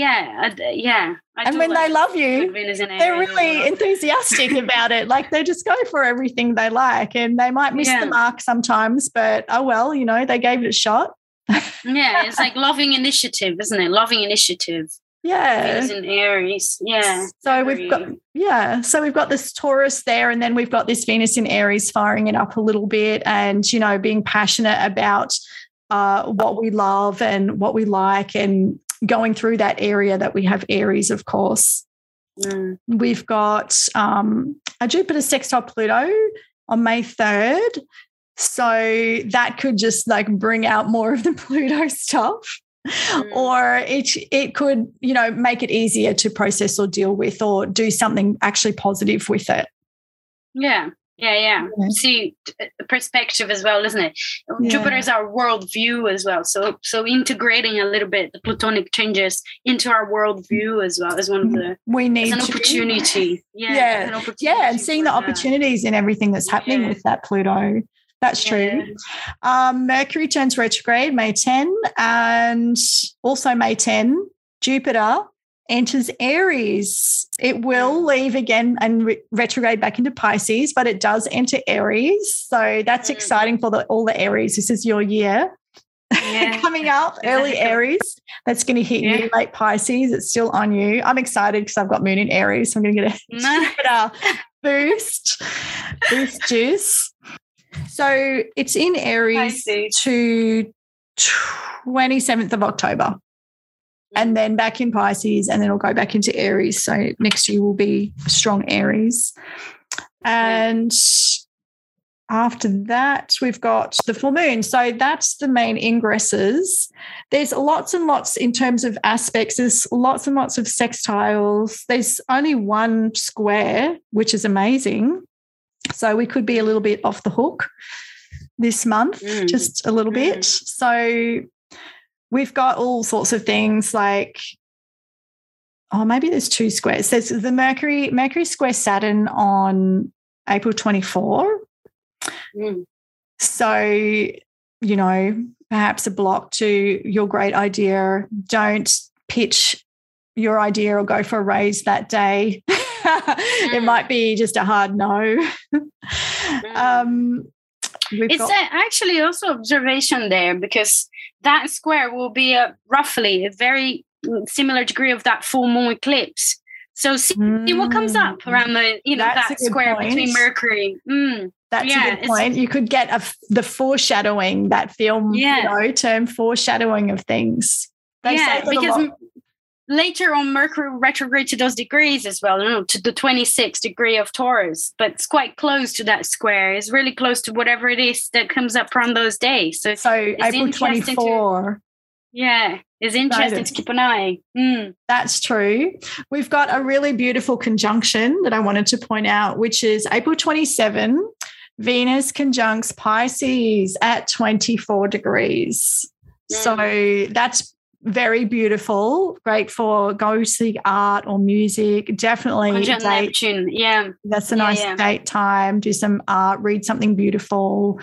[SPEAKER 2] and when they love you, they're really enthusiastic about it. Like they just go for everything they like, and they might miss the mark sometimes, but oh well, they gave it a shot.
[SPEAKER 3] It's like loving initiative, isn't it? Loving initiative.
[SPEAKER 2] Yeah.
[SPEAKER 3] Venus in Aries. Yeah.
[SPEAKER 2] So we've got this Taurus there, and then we've got this Venus in Aries firing it up a little bit, and being passionate about what we love and what we like, and going through that area that we have Aries, of course. We've got a Jupiter sextile Pluto on May 3rd. So that could just like bring out more of the Pluto stuff. Or it could, make it easier to process or deal with, or do something actually positive with it.
[SPEAKER 3] Yeah. See, perspective as well, isn't it? Yeah. Jupiter is our worldview as well. So integrating a little bit the Plutonic changes into our worldview as well is one of the.
[SPEAKER 2] We need
[SPEAKER 3] an opportunity.
[SPEAKER 2] And seeing the opportunities in everything that's happening with that Pluto. That's true. Mercury turns retrograde May 10, and also May 10, Jupiter enters Aries. It will leave again and retrograde back into Pisces, but it does enter Aries. So that's exciting for all the Aries. This is your year coming up, early Aries. That's going to hit you late Pisces. It's still on you. I'm excited because I've got moon in Aries, so I'm going to get a Jupiter boost juice. So it's in Aries to 27th of October, and then back in Pisces, and then it'll go back into Aries. So next year will be strong Aries. And after that, we've got the full moon. So that's the main ingresses. There's lots and lots in terms of aspects. There's lots and lots of sextiles. There's only one square, which is amazing. So we could be a little bit off the hook this month, just a little bit. So we've got all sorts of things like, maybe there's two squares. There's the Mercury square Saturn on April 24. So, perhaps a block to your great idea. Don't pitch your idea or go for a raise that day. It might be just a hard no. It's
[SPEAKER 3] actually also observation there, because that square will be roughly a very similar degree of that full moon eclipse. So see what comes up around the that square between Mercury.
[SPEAKER 2] That's a good point. You could get the foreshadowing, that film term, foreshadowing of things. They say because later on, Mercury retrograde to those degrees as well, to the 26th degree of Taurus, but it's quite close to that square. It's really close to whatever it is that comes up around those days. So April 24.
[SPEAKER 3] It's interesting to keep an eye.
[SPEAKER 2] That's true. We've got a really beautiful conjunction that I wanted to point out, which is April 27, Venus conjuncts Pisces at 24 degrees. So that's very beautiful, great for go see art or music. Definitely
[SPEAKER 3] Conjunct Neptune, yeah.
[SPEAKER 2] That's a nice date time. Do some art, read something beautiful.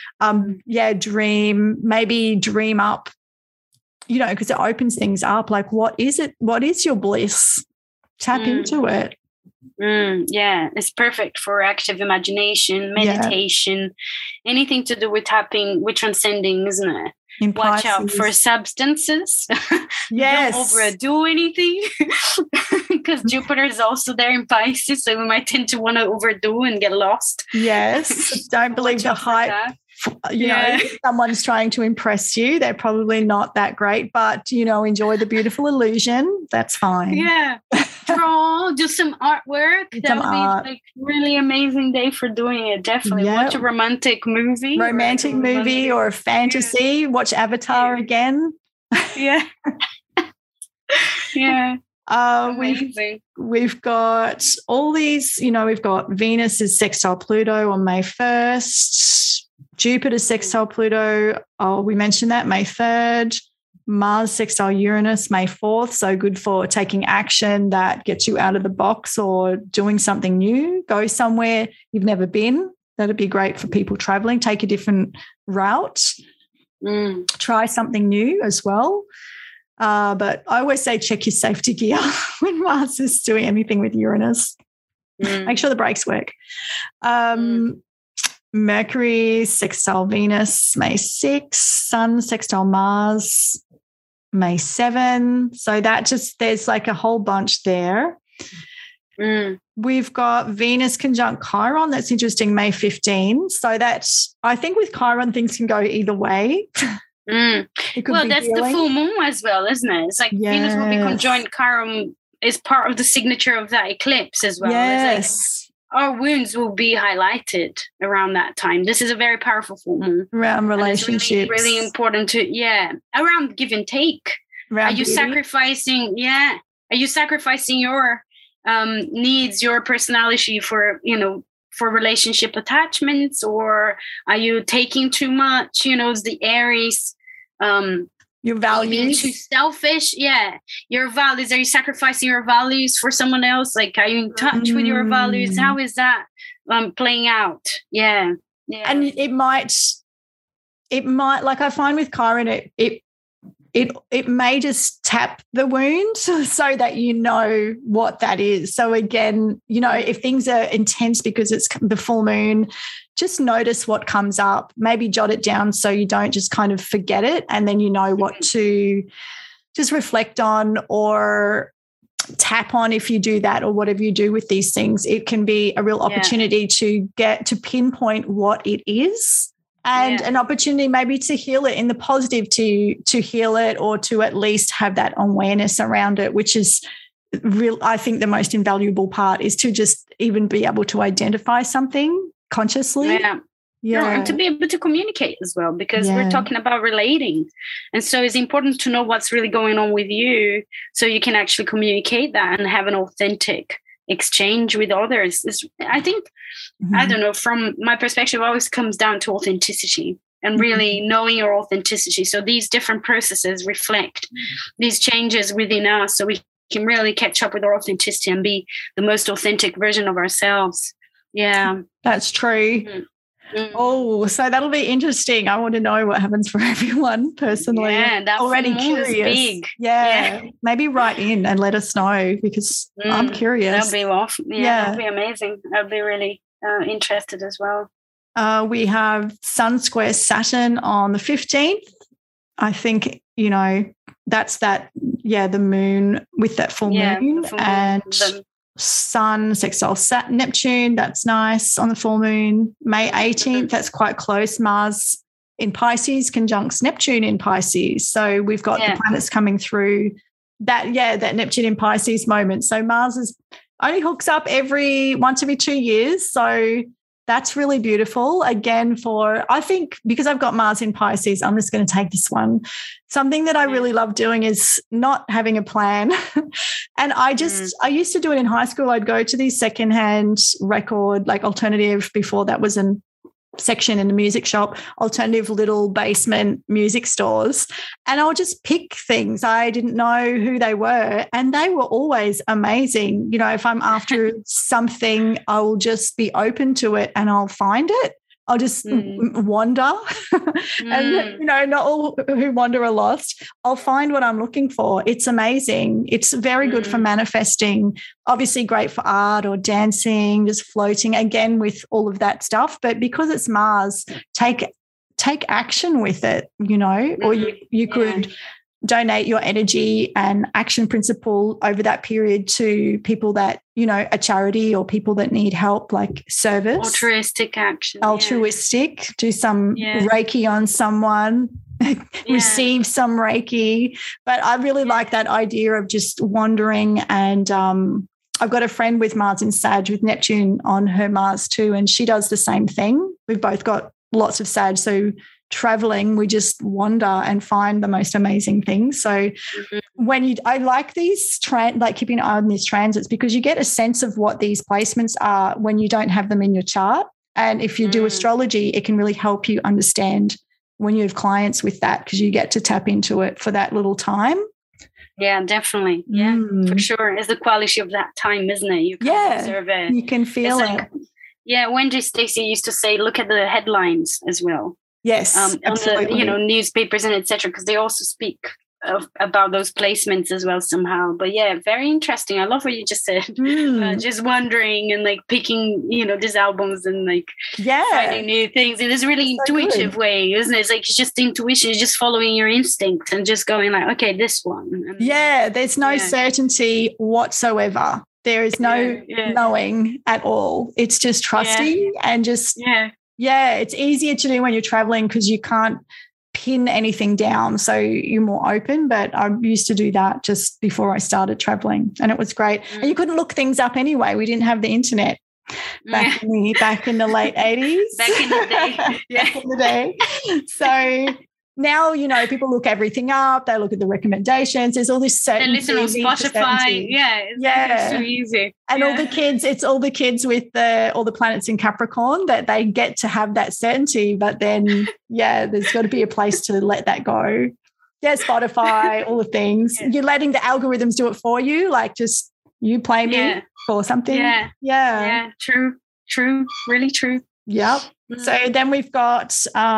[SPEAKER 2] Maybe dream up, because it opens things up. Like, what is it? What is your bliss? Tap into it.
[SPEAKER 3] It's perfect for active imagination, meditation, anything to do with tapping, with transcending, isn't it? Watch out for substances.
[SPEAKER 2] Yes.
[SPEAKER 3] Don't overdo anything, because Jupiter is also there in Pisces, so we might tend to want to overdo and get lost.
[SPEAKER 2] Yes. Don't believe the hype. If someone's trying to impress you, they're probably not that great, but enjoy the beautiful illusion. That's fine.
[SPEAKER 3] Yeah. Draw, do some artwork. That would be like really amazing day for doing it. Definitely. Watch a romantic movie.
[SPEAKER 2] Or a fantasy. Watch Avatar again.
[SPEAKER 3] Yeah. Yeah.
[SPEAKER 2] We've got all these, we've got Venus is sextile Pluto on May 1st. Jupiter sextile Pluto, we mentioned that, May 3rd. Mars sextile Uranus, May 4th. So good for taking action that gets you out of the box or doing something new. Go somewhere you've never been. That'd be great for people traveling. Take a different route. Try something new as well. But I always say check your safety gear when Mars is doing anything with Uranus. Make sure the brakes work. Mercury sextile Venus, May 6. Sun sextile Mars, May 7. So there's like a whole bunch there. We've got Venus conjunct Chiron. That's interesting, May 15. So I think with Chiron, things can go either way.
[SPEAKER 3] Well, that's the full moon as well, isn't it? It's like Venus will be conjoined Chiron is part of the signature of that eclipse as well.
[SPEAKER 2] Yes.
[SPEAKER 3] Our wounds will be highlighted around that time. This is a very powerful full moon.
[SPEAKER 2] Around relationships.
[SPEAKER 3] It's really important around give and take. Are you sacrificing your needs, your personality for relationship attachments, or are you taking too much? It's the Aries.
[SPEAKER 2] Your values.
[SPEAKER 3] Being too selfish. Yeah. Your values. Are you sacrificing your values for someone else? Like, are you in touch with your values? How is that playing out? Yeah.
[SPEAKER 2] And it might, like I find with Chiron, it may just tap the wound so that you know what that is. So again, if things are intense because it's the full moon, just notice what comes up. Maybe jot it down so you don't just kind of forget it, and then you know what to just reflect on or tap on if you do that, or whatever you do with these things. It can be a real opportunity to get to pinpoint what it is. And an opportunity maybe to heal it in the positive, to heal it, or to at least have that awareness around it, which is real. I think the most invaluable part is to just even be able to identify something consciously.
[SPEAKER 3] And to be able to communicate as well, because we're talking about relating. And so it's important to know what's really going on with you so you can actually communicate that and have an authentic exchange with others. I think, I don't know, from my perspective, it always comes down to authenticity and really knowing your authenticity. So these different processes reflect these changes within us, so we can really catch up with our authenticity and be the most authentic version of ourselves. Yeah,
[SPEAKER 2] that's true. Oh, so that'll be interesting. I want to know what happens for everyone personally.
[SPEAKER 3] Yeah, that's
[SPEAKER 2] already curious.
[SPEAKER 3] Big.
[SPEAKER 2] Yeah, maybe write in and let us know, because I'm curious.
[SPEAKER 3] That'll be awesome. That'll be amazing. I'll be really interested as well.
[SPEAKER 2] We have Sun square Saturn on the 15th. I think, that's that, the moon with that full moon, and Sun sextile Neptune. That's nice on the full moon. May 18th, that's quite close. Mars in Pisces conjuncts Neptune in Pisces. So we've got the planets coming through that Neptune in Pisces moment. So Mars only hooks up once every 2 years. So that's really beautiful. Again, I think because I've got Mars in Pisces, I'm just going to take this one. Something that I really love doing is not having a plan. And I used to do it in high school. I'd go to these secondhand record, like alternative, before that was an section in the music shop, alternative little basement music stores, and I'll just pick things. I didn't know who they were, and they were always amazing. You know, if I'm after something, I will just be open to it and I'll find it. I'll just wander. And, you know, not all who wander are lost. I'll find what I'm looking for. It's amazing. It's very good for manifesting, obviously great for art or dancing, just floating, again, with all of that stuff. But because it's Mars, take action with it, you know, or you could donate your energy and action principle over that period to people that, you know, a charity or people that need help, like service.
[SPEAKER 3] Altruistic action.
[SPEAKER 2] Do some Reiki on someone, receive some Reiki. But I really like that idea of just wandering. And I've got a friend with Mars in Sag, with Neptune on her Mars too, and she does the same thing. We've both got lots of Sag, so traveling, we just wander and find the most amazing things. So I like these like keeping an eye on these transits, because you get a sense of what these placements are when you don't have them in your chart. And if you do astrology, it can really help you understand when you have clients with that, because you get to tap into it for that little time.
[SPEAKER 3] Yeah, definitely. Yeah, for sure. It's the quality of that time, isn't it? You can observe it.
[SPEAKER 2] You can feel it.
[SPEAKER 3] Like, Wendy Stacy used to say, look at the headlines as well.
[SPEAKER 2] Yes, absolutely.
[SPEAKER 3] On the, you know, newspapers and etc., because they also speak about those placements as well somehow. But yeah, very interesting. I love what you just said. Just wondering and like picking, you know, these albums and like finding new things in this really intuitive way, isn't it? It's like it's just intuition, it's just following your instincts and just going like, okay, this one. And,
[SPEAKER 2] there's no certainty whatsoever. There is no knowing at all. It's just trusting and just it's easier to do when you're traveling because you can't pin anything down, so you're more open. But I used to do that just before I started traveling, and it was great. And you couldn't look things up anyway. We didn't have the internet back in the late 80s.
[SPEAKER 3] Back in the day.
[SPEAKER 2] Back in the day. So now, you know, people look everything up. They look at the recommendations. There's all this certainty.
[SPEAKER 3] They listen on Spotify. It's so easy.
[SPEAKER 2] And all the kids with all the planets in Capricorn, that they get to have that certainty. But then, there's got to be a place to let that go. Yeah, Spotify, all the things. You're letting the algorithms do it for you. Like, just you play me for something. Yeah.
[SPEAKER 3] True. Really true.
[SPEAKER 2] Yep. So then we've got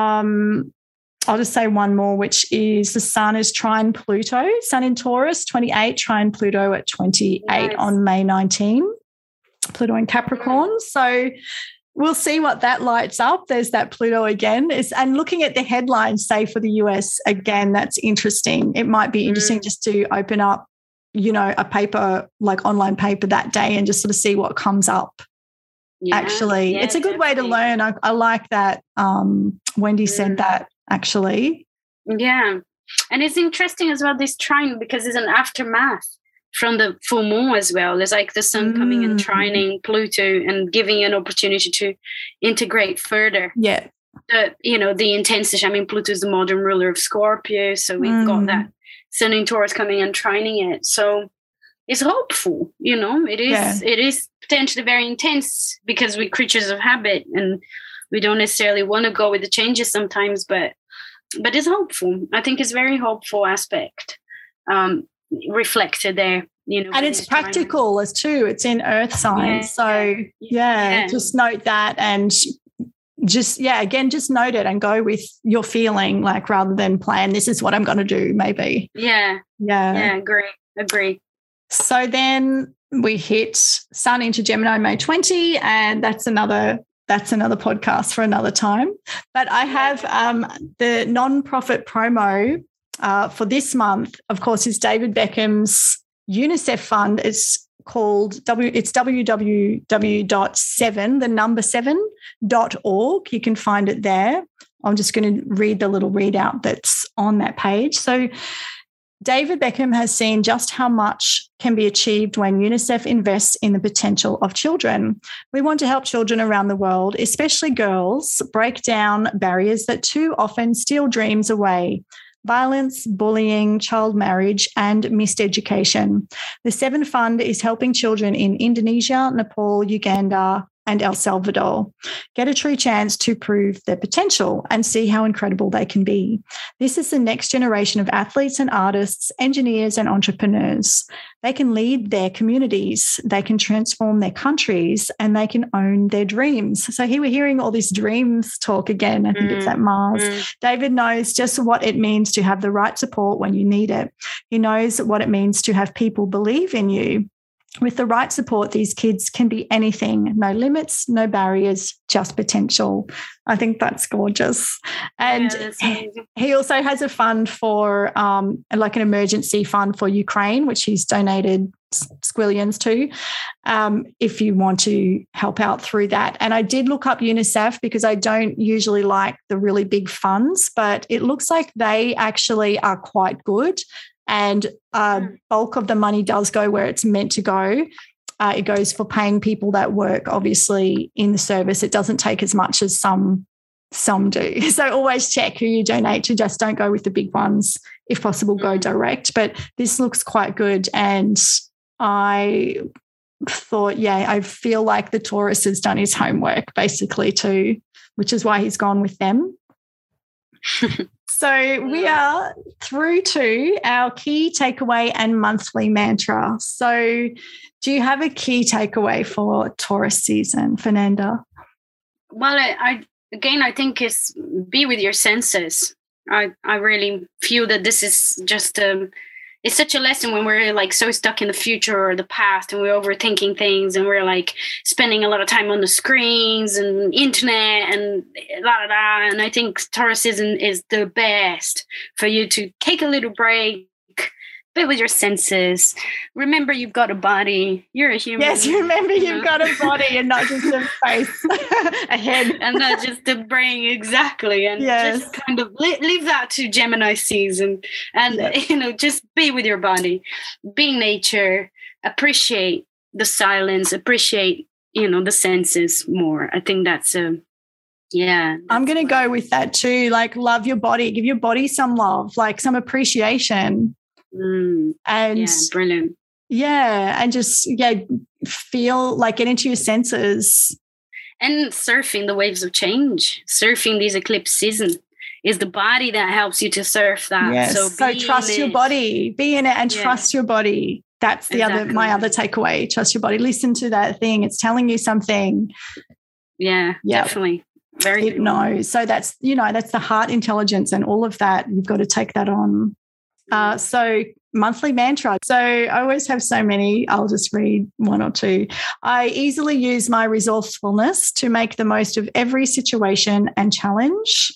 [SPEAKER 2] I'll just say one more, which is the Sun is trine Pluto. Sun in Taurus, 28, trine Pluto at 28 on May 19. Pluto in Capricorn. So we'll see what that lights up. There's that Pluto again. And looking at the headlines, say for the US, again, that's interesting. It might be interesting just to open up, you know, a paper, like online paper that day, and just sort of see what comes up. Actually, it's a good way to learn. I like that. Wendy said that. Actually,
[SPEAKER 3] and it's interesting as well, this trine, because it's an aftermath from the full moon as well. There's like the sun coming and trining Pluto and giving you an opportunity to integrate further. The intensity. I mean, Pluto is the modern ruler of Scorpio, so we've got that sun in Taurus coming and trining it. So it's hopeful, you know. It is potentially very intense because we're creatures of habit and we don't necessarily want to go with the changes sometimes, but it's hopeful. I think it's very hopeful aspect reflected there, you know.
[SPEAKER 2] And it's practical as too. It's in earth signs. So just note that, and just just note it and go with your feeling, like, rather than plan, this is what I'm going to do, maybe. Agree. So then we hit Sun into Gemini May 20, and that's another podcast for another time. But I have the non-profit promo for this month, of course, is David Beckham's UNICEF fund. It's called it's www.7 You can find it there. I'm just going to read the little readout that's on that page. So David Beckham has seen just how much can be achieved when UNICEF invests in the potential of children. We want to help children around the world, especially girls, break down barriers that too often steal dreams away: violence, bullying, child marriage, and missed education. The Seven Fund is helping children in Indonesia, Nepal, Uganda, and El Salvador get a true chance to prove their potential and see how incredible they can be. This is the next generation of athletes and artists, engineers and entrepreneurs. They can lead their communities, they can transform their countries, and they can own their dreams. So here we're hearing all this dreams talk again. I think it's at Mars. David knows just what it means to have the right support when you need it. He knows what it means to have people believe in you. With the right support, these kids can be anything. No limits, no barriers, just potential. I think that's gorgeous. And he also has a fund for like an emergency fund for Ukraine, which he's donated squillions to, if you want to help out through that. And I did look up UNICEF because I don't usually like the really big funds, but it looks like they actually are quite good. And bulk of the money does go where it's meant to go. It goes for paying people that work, obviously, in the service. It doesn't take as much as some do. So always check who you donate to. Just don't go with the big ones. If possible, go direct. But this looks quite good. And I thought, I feel like the Taurus has done his homework basically too, which is why he's gone with them. So we are through to our key takeaway and monthly mantra. So do you have a key takeaway for Taurus season, Fernanda?
[SPEAKER 3] Well, I think it's be with your senses. I really feel that this is just it's such a lesson when we're like so stuck in the future or the past and we're overthinking things and we're like spending a lot of time on the screens and internet and and I think Taurus season is the best for you to take a little break, be with your senses. Remember, you've got a body. You're a human.
[SPEAKER 2] Yes, remember you've got a body and not just a face, a head.
[SPEAKER 3] And not just the brain, exactly. And just kind of leave that to Gemini season. And, just be with your body. Be in nature. Appreciate the silence. Appreciate, the senses more. I think that's I'm
[SPEAKER 2] going to go with that too. Like, love your body. Give your body some love, like some appreciation. And
[SPEAKER 3] brilliant.
[SPEAKER 2] And just feel like get into your senses.
[SPEAKER 3] And surfing the waves of change, surfing these eclipse season is the body that helps you to surf that.
[SPEAKER 2] Yes. So trust your body, be in it and trust your body. That's my other takeaway. Trust your body. Listen to that thing. It's telling you something.
[SPEAKER 3] Yeah, definitely. Very good.
[SPEAKER 2] knows. So that's, that's the heart intelligence and all of that. You've got to take that on. So monthly mantra. So I always have so many. I'll just read one or two. I easily use my resourcefulness to make the most of every situation and challenge.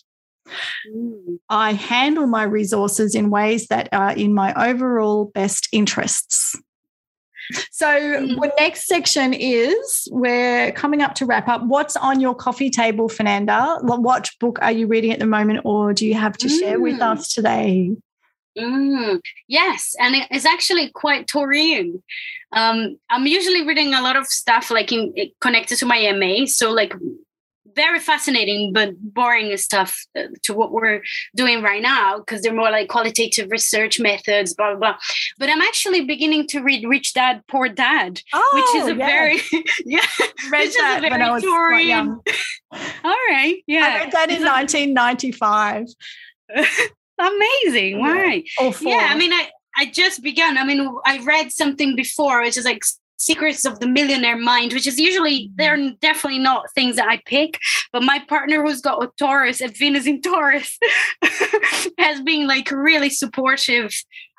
[SPEAKER 2] I handle my resources in ways that are in my overall best interests. So the next section is, we're coming up to wrap up. What's on your coffee table, Fernanda? What book are you reading at the moment, or do you have to share with us today?
[SPEAKER 3] Yes, and it's actually quite Taurian. I'm usually reading a lot of stuff like connected to my MA, so like very fascinating but boring stuff to what we're doing right now, because they're more like qualitative research methods, blah, blah, blah. But I'm actually beginning to read Rich Dad, Poor Dad, which is a very,
[SPEAKER 2] read that when I was quite young.
[SPEAKER 3] All right,
[SPEAKER 2] I read that in 1995.
[SPEAKER 3] Amazing. Right.
[SPEAKER 2] Yeah,
[SPEAKER 3] I mean, I just began. I mean, I read something before, which is like Secrets of the Millionaire Mind, which is usually, they're definitely not things that I pick, but my partner who's got a Taurus, a Venus in Taurus, has been like really supportive.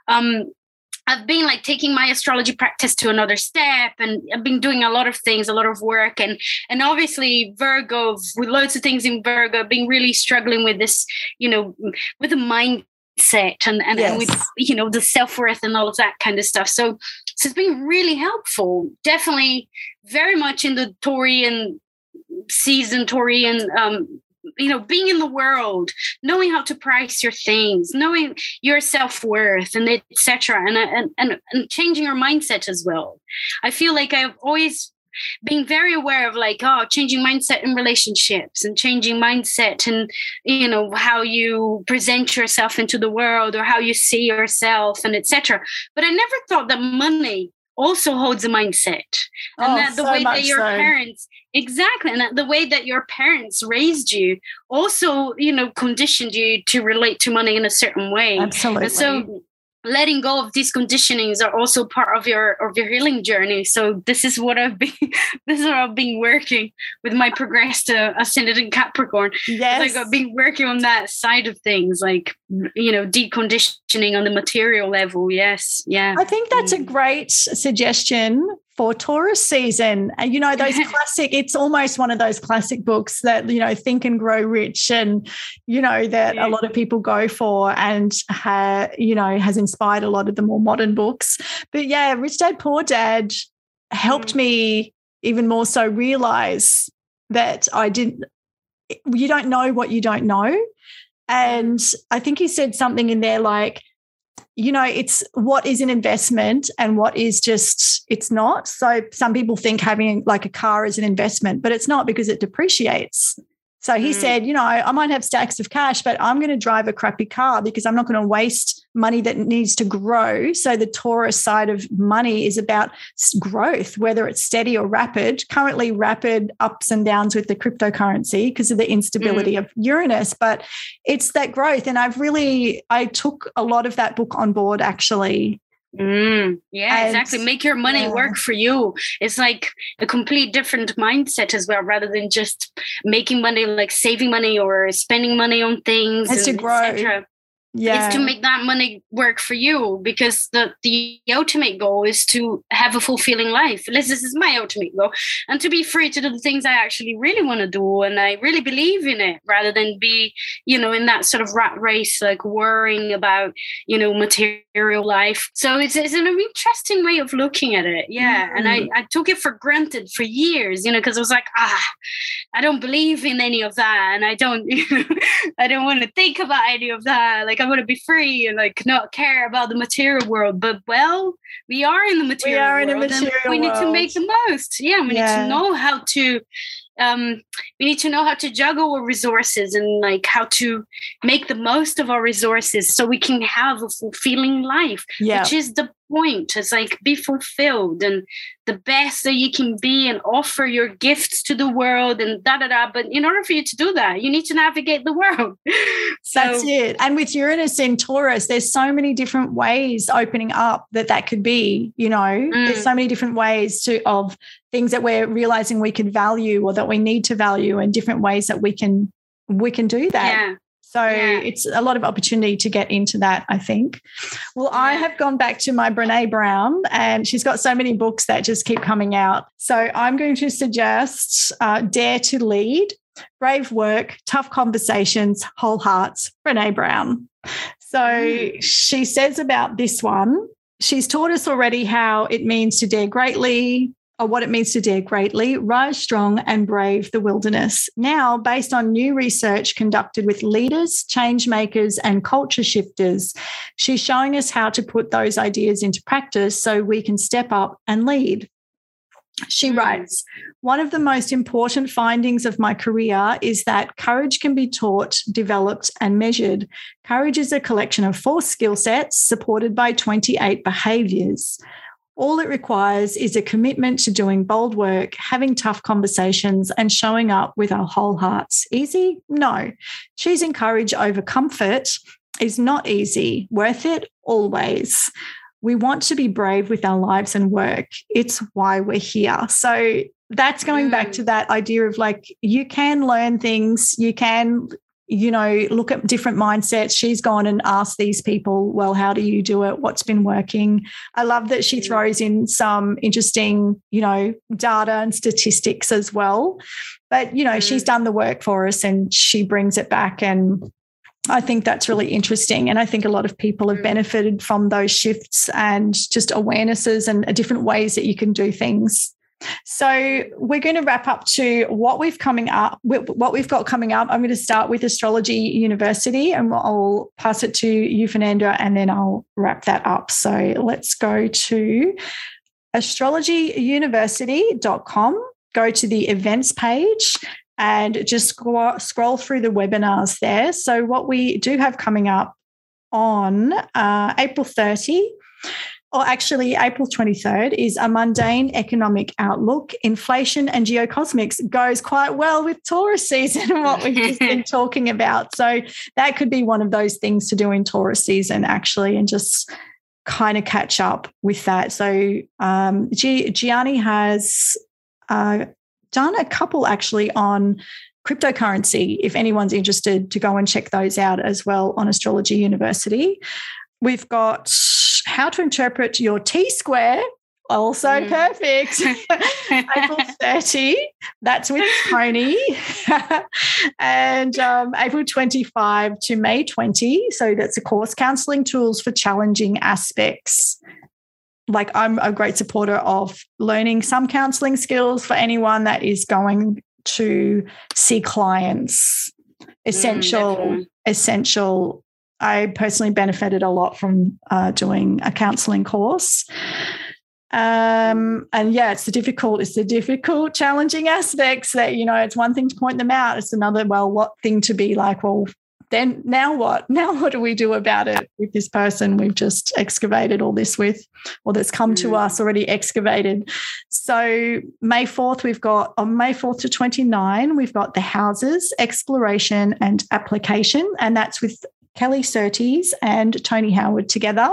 [SPEAKER 3] I've been like taking my astrology practice to another step, and I've been doing a lot of things, a lot of work, and obviously Virgo, with loads of things in Virgo, been really struggling with this, with the mindset and with, the self-worth and all of that kind of stuff. So it's been really helpful. Definitely very much in the Taurian season, being in the world, knowing how to price your things, knowing your self-worth and etc. And changing your mindset as well. I feel like I've always been very aware of changing mindset in relationships and changing mindset and, how you present yourself into the world or how you see yourself and etc. But I never thought that money also holds a mindset. And that the way that your parents, exactly, and that the way that your parents raised you also, conditioned you to relate to money in a certain way.
[SPEAKER 2] Absolutely.
[SPEAKER 3] And so letting go of these conditionings are also part of your healing journey. So this is what I've been working with my progressed ascendant in Capricorn.
[SPEAKER 2] Yes,
[SPEAKER 3] I've been working on that side of things, like deconditioning on the material level. Yes, yeah.
[SPEAKER 2] I think that's a great suggestion for Taurus season. And, those classic, it's almost one of those classic books that, Think and Grow Rich and, that a lot of people go for and, has inspired a lot of the more modern books. But yeah, Rich Dad, Poor Dad helped me even more so realize that you don't know what you don't know. And I think he said something in there like, it's what is an investment and what is just, it's not. So some people think having like a car is an investment, but it's not because it depreciates. So he said, I might have stacks of cash, but I'm going to drive a crappy car because I'm not going to waste money that needs to grow. So the Taurus side of money is about growth, whether it's steady or rapid. Currently rapid ups and downs with the cryptocurrency because of the instability of Uranus, but it's that growth. And I took a lot of that book on board actually.
[SPEAKER 3] Exactly. Make your money work for you. It's like a complete different mindset as well, rather than just making money, like saving money or spending money on things.
[SPEAKER 2] It's to grow.
[SPEAKER 3] Yeah. It's to make that money work for you, because the ultimate goal is to have a fulfilling life. This is my ultimate goal, and to be free to do the things I actually really want to do, and I really believe in it, rather than be, in that sort of rat race, like worrying about, material life. So it's an interesting way of looking at it. Yeah. And I took it for granted for years, because I was like, I don't believe in any of that, and I don't I don't want to think about any of that. Like, I want to be free and like not care about the material world. But we are in the material world. We need to make the most. Yeah, we need to know how to. We need to know how to juggle our resources and like how to make the most of our resources so we can have a fulfilling life, which is the point. It's like be fulfilled and the best that you can be and offer your gifts to the world and But in order for you to do that, you need to navigate the world. So
[SPEAKER 2] that's it. And with Uranus in Taurus, there's so many different ways opening up that could be, there's so many different ways of things that we're realizing we could value or that we need to value, and different ways that we can do that.
[SPEAKER 3] Yeah.
[SPEAKER 2] So it's a lot of opportunity to get into that, I think. Well, I have gone back to my Brené Brown, and she's got so many books that just keep coming out. So I'm going to suggest Dare to Lead, Brave Work, Tough Conversations, Whole Hearts, Brené Brown. So she says about this one, she's taught us already how it means to dare greatly, or what it means to dare greatly, rise strong and brave the wilderness. Now, based on new research conducted with leaders, change makers, and culture shifters, she's showing us how to put those ideas into practice so we can step up and lead. She writes, one of the most important findings of my career is that courage can be taught, developed, and measured. Courage is a collection of 4 skill sets supported by 28 behaviours. All it requires is a commitment to doing bold work, having tough conversations, and showing up with our whole hearts. Easy? No. Choosing courage over comfort is not easy. Worth it? Always. We want to be brave with our lives and work. It's why we're here. So that's going back to that idea of like, you can learn things, you can look at different mindsets. She's gone and asked these people, well, how do you do it? What's been working? I love that she throws in some interesting, data and statistics as well. But, she's done the work for us and she brings it back. And I think that's really interesting. And I think a lot of people have benefited from those shifts and just awarenesses and different ways that you can do things. So we're going to wrap up to what we've got coming up. I'm going to start with Astrology University, and I'll pass it to you, Fernanda, and then I'll wrap that up. So let's go to astrologyuniversity.com, go to the events page, and just scroll through the webinars there. So what we do have coming up on April 30, or actually April 23rd, is A Mundane Economic Outlook. Inflation and Geocosmics goes quite well with Taurus season and what we've just been talking about. So that could be one of those things to do in Taurus season, actually, and just kind of catch up with that. So Gianni has done a couple actually on cryptocurrency, if anyone's interested to go and check those out as well on Astrology University. We've got How to Interpret Your T-Square, also perfect. April 30, that's with Tony. And April 25 to May 20, so that's a course, Counselling Tools for Challenging Aspects. Like, I'm a great supporter of learning some counselling skills for anyone that is going to see clients. Essential. I personally benefited a lot from doing a counselling course. And yeah, it's the difficult, challenging aspects that, it's one thing to point them out. It's another, what thing to be like, then now what? Now what do we do about it with this person we've just excavated all this with, or that's come to us already excavated? So May 4th, on May 4th to 29, we've got the Houses, Exploration and Application, and that's with Kelly Surtees and Tony Howard together.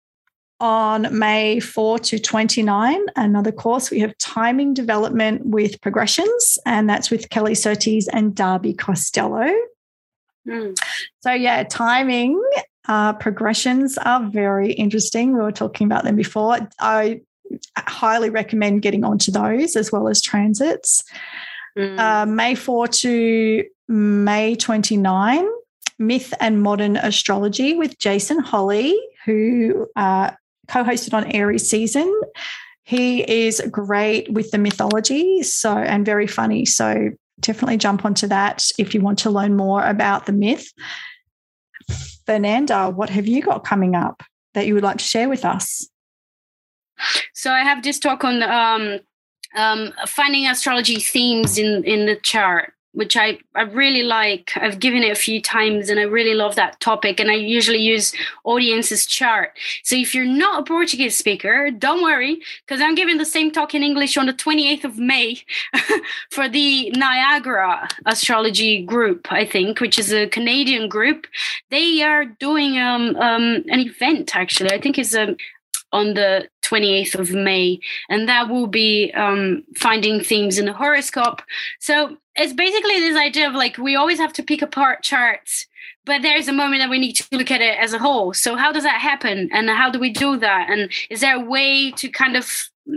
[SPEAKER 2] On May 4 to 29, another course, we have Timing Development with Progressions, and that's with Kelly Surtees and Darby Costello. So yeah, timing progressions are very interesting. We were talking about them before. I highly recommend getting onto those as well as transits. May 4 to May 29, Myth and Modern Astrology with Jason Holly, who co-hosted on Aries season. He is great with the mythology, and very funny. So definitely jump onto that if you want to learn more about the myth. Fernanda, what have you got coming up that you would like to share with us?
[SPEAKER 3] So I have this talk on finding astrology themes in the chart, which I really like. I've given it a few times and I really love that topic, and I usually use Audience's chart. So if you're not a Portuguese speaker, don't worry, because I'm giving the same talk in English on the 28th of May for the Niagara Astrology Group, I think, which is a Canadian group. They are doing an event, actually. I think it's on the 28th of May, and that will be finding themes in the horoscope. So it's basically this idea of like, we always have to pick apart charts, but there's a moment that we need to look at it as a whole. So how does that happen? And how do we do that? And is there a way to kind of,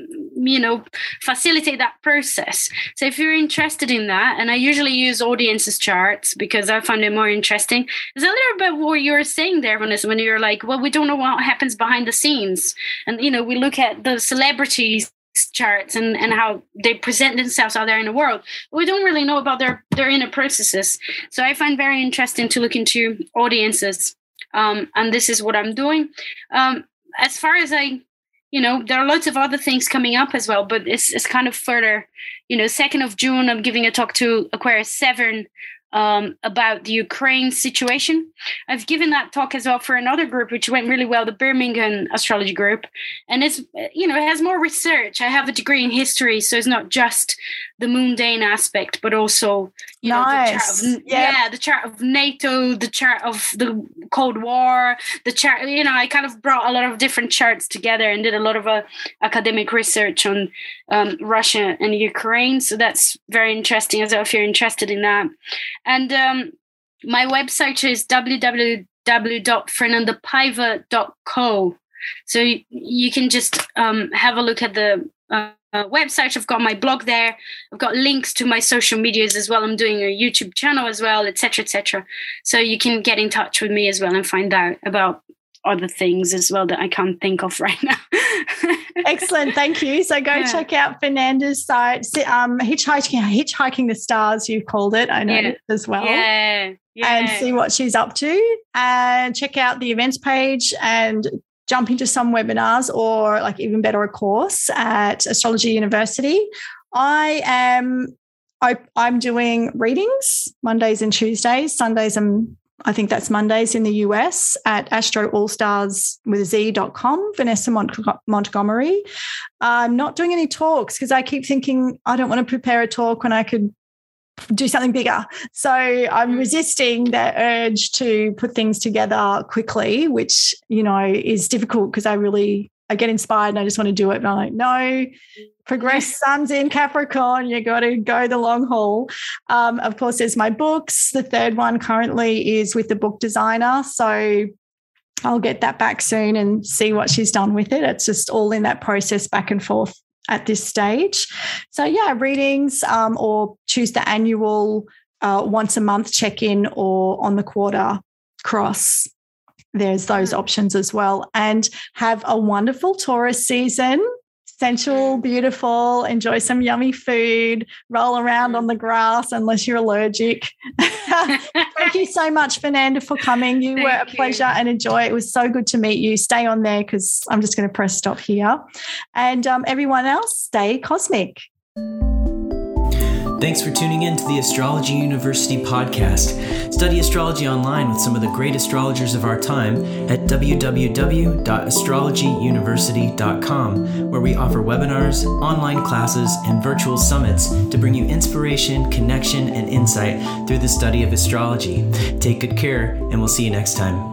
[SPEAKER 3] facilitate that process? So if you're interested in that, and I usually use Audience's charts because I find it more interesting. There's a little bit what you were saying there, Vanessa, when you're like, well, we don't know what happens behind the scenes. And, we look at the celebrities charts and how they present themselves out there in the world. We don't really know about their inner processes. So I find very interesting to look into Audiences. And this is what I'm doing. As far as there are lots of other things coming up as well, but it's kind of further, 2nd of June, I'm giving a talk to Aquarius 7 about the Ukraine situation. I've given that talk as well for another group, which went really well, the Birmingham Astrology Group. And it's, it has more research. I have a degree in history, so it's not just the mundane aspect, but also,
[SPEAKER 2] nice.
[SPEAKER 3] the chart of NATO, the chart of the Cold War, the chart, I kind of brought a lot of different charts together and did a lot of academic research on Russia and Ukraine. So that's very interesting as well, if you're interested in that. And my website is www.fernandapaiva.co. So you can just have a look at the website. I've got my blog there. I've got links to my social medias as well. I'm doing a YouTube channel as well, etc., etc. So you can get in touch with me as well and find out about other things as well that I can't think of right now.
[SPEAKER 2] Excellent. Thank you. So go check out Fernanda's site, Hitchhiking the Stars, you've called it, I know as well.
[SPEAKER 3] Yeah.
[SPEAKER 2] And see what she's up to, and check out the events page and jump into some webinars, or like even better, a course at Astrology University. I'm doing readings Mondays and Tuesdays. Sundays I'm I think that's Mondays in the US at astroallstars.com, Vanessa Montgomery. I'm not doing any talks because I keep thinking I don't want to prepare a talk when I could do something bigger. So I'm resisting that urge to put things together quickly, which, is difficult because I get inspired and I just want to do it. And I'm like, no, progress, sun's in Capricorn. You got to go the long haul. Of course, there's my books. The third one currently is with the book designer. So I'll get that back soon and see what she's done with it. It's just all in that process back and forth at this stage. So readings or choose the annual once a month check-in or on the quarter cross. There's those options as well. And have a wonderful Taurus season. Sensual, beautiful, enjoy some yummy food, roll around on the grass unless you're allergic. Thank you so much, Fernanda, for coming. You were a pleasure and a joy. It was so good to meet you. Stay on there because I'm just going to press stop here. And everyone else, stay cosmic.
[SPEAKER 1] Thanks for tuning in to the Astrology University podcast. Study astrology online with some of the great astrologers of our time at www.astrologyuniversity.com, where we offer webinars, online classes, and virtual summits to bring you inspiration, connection, and insight through the study of astrology. Take good care, and we'll see you next time.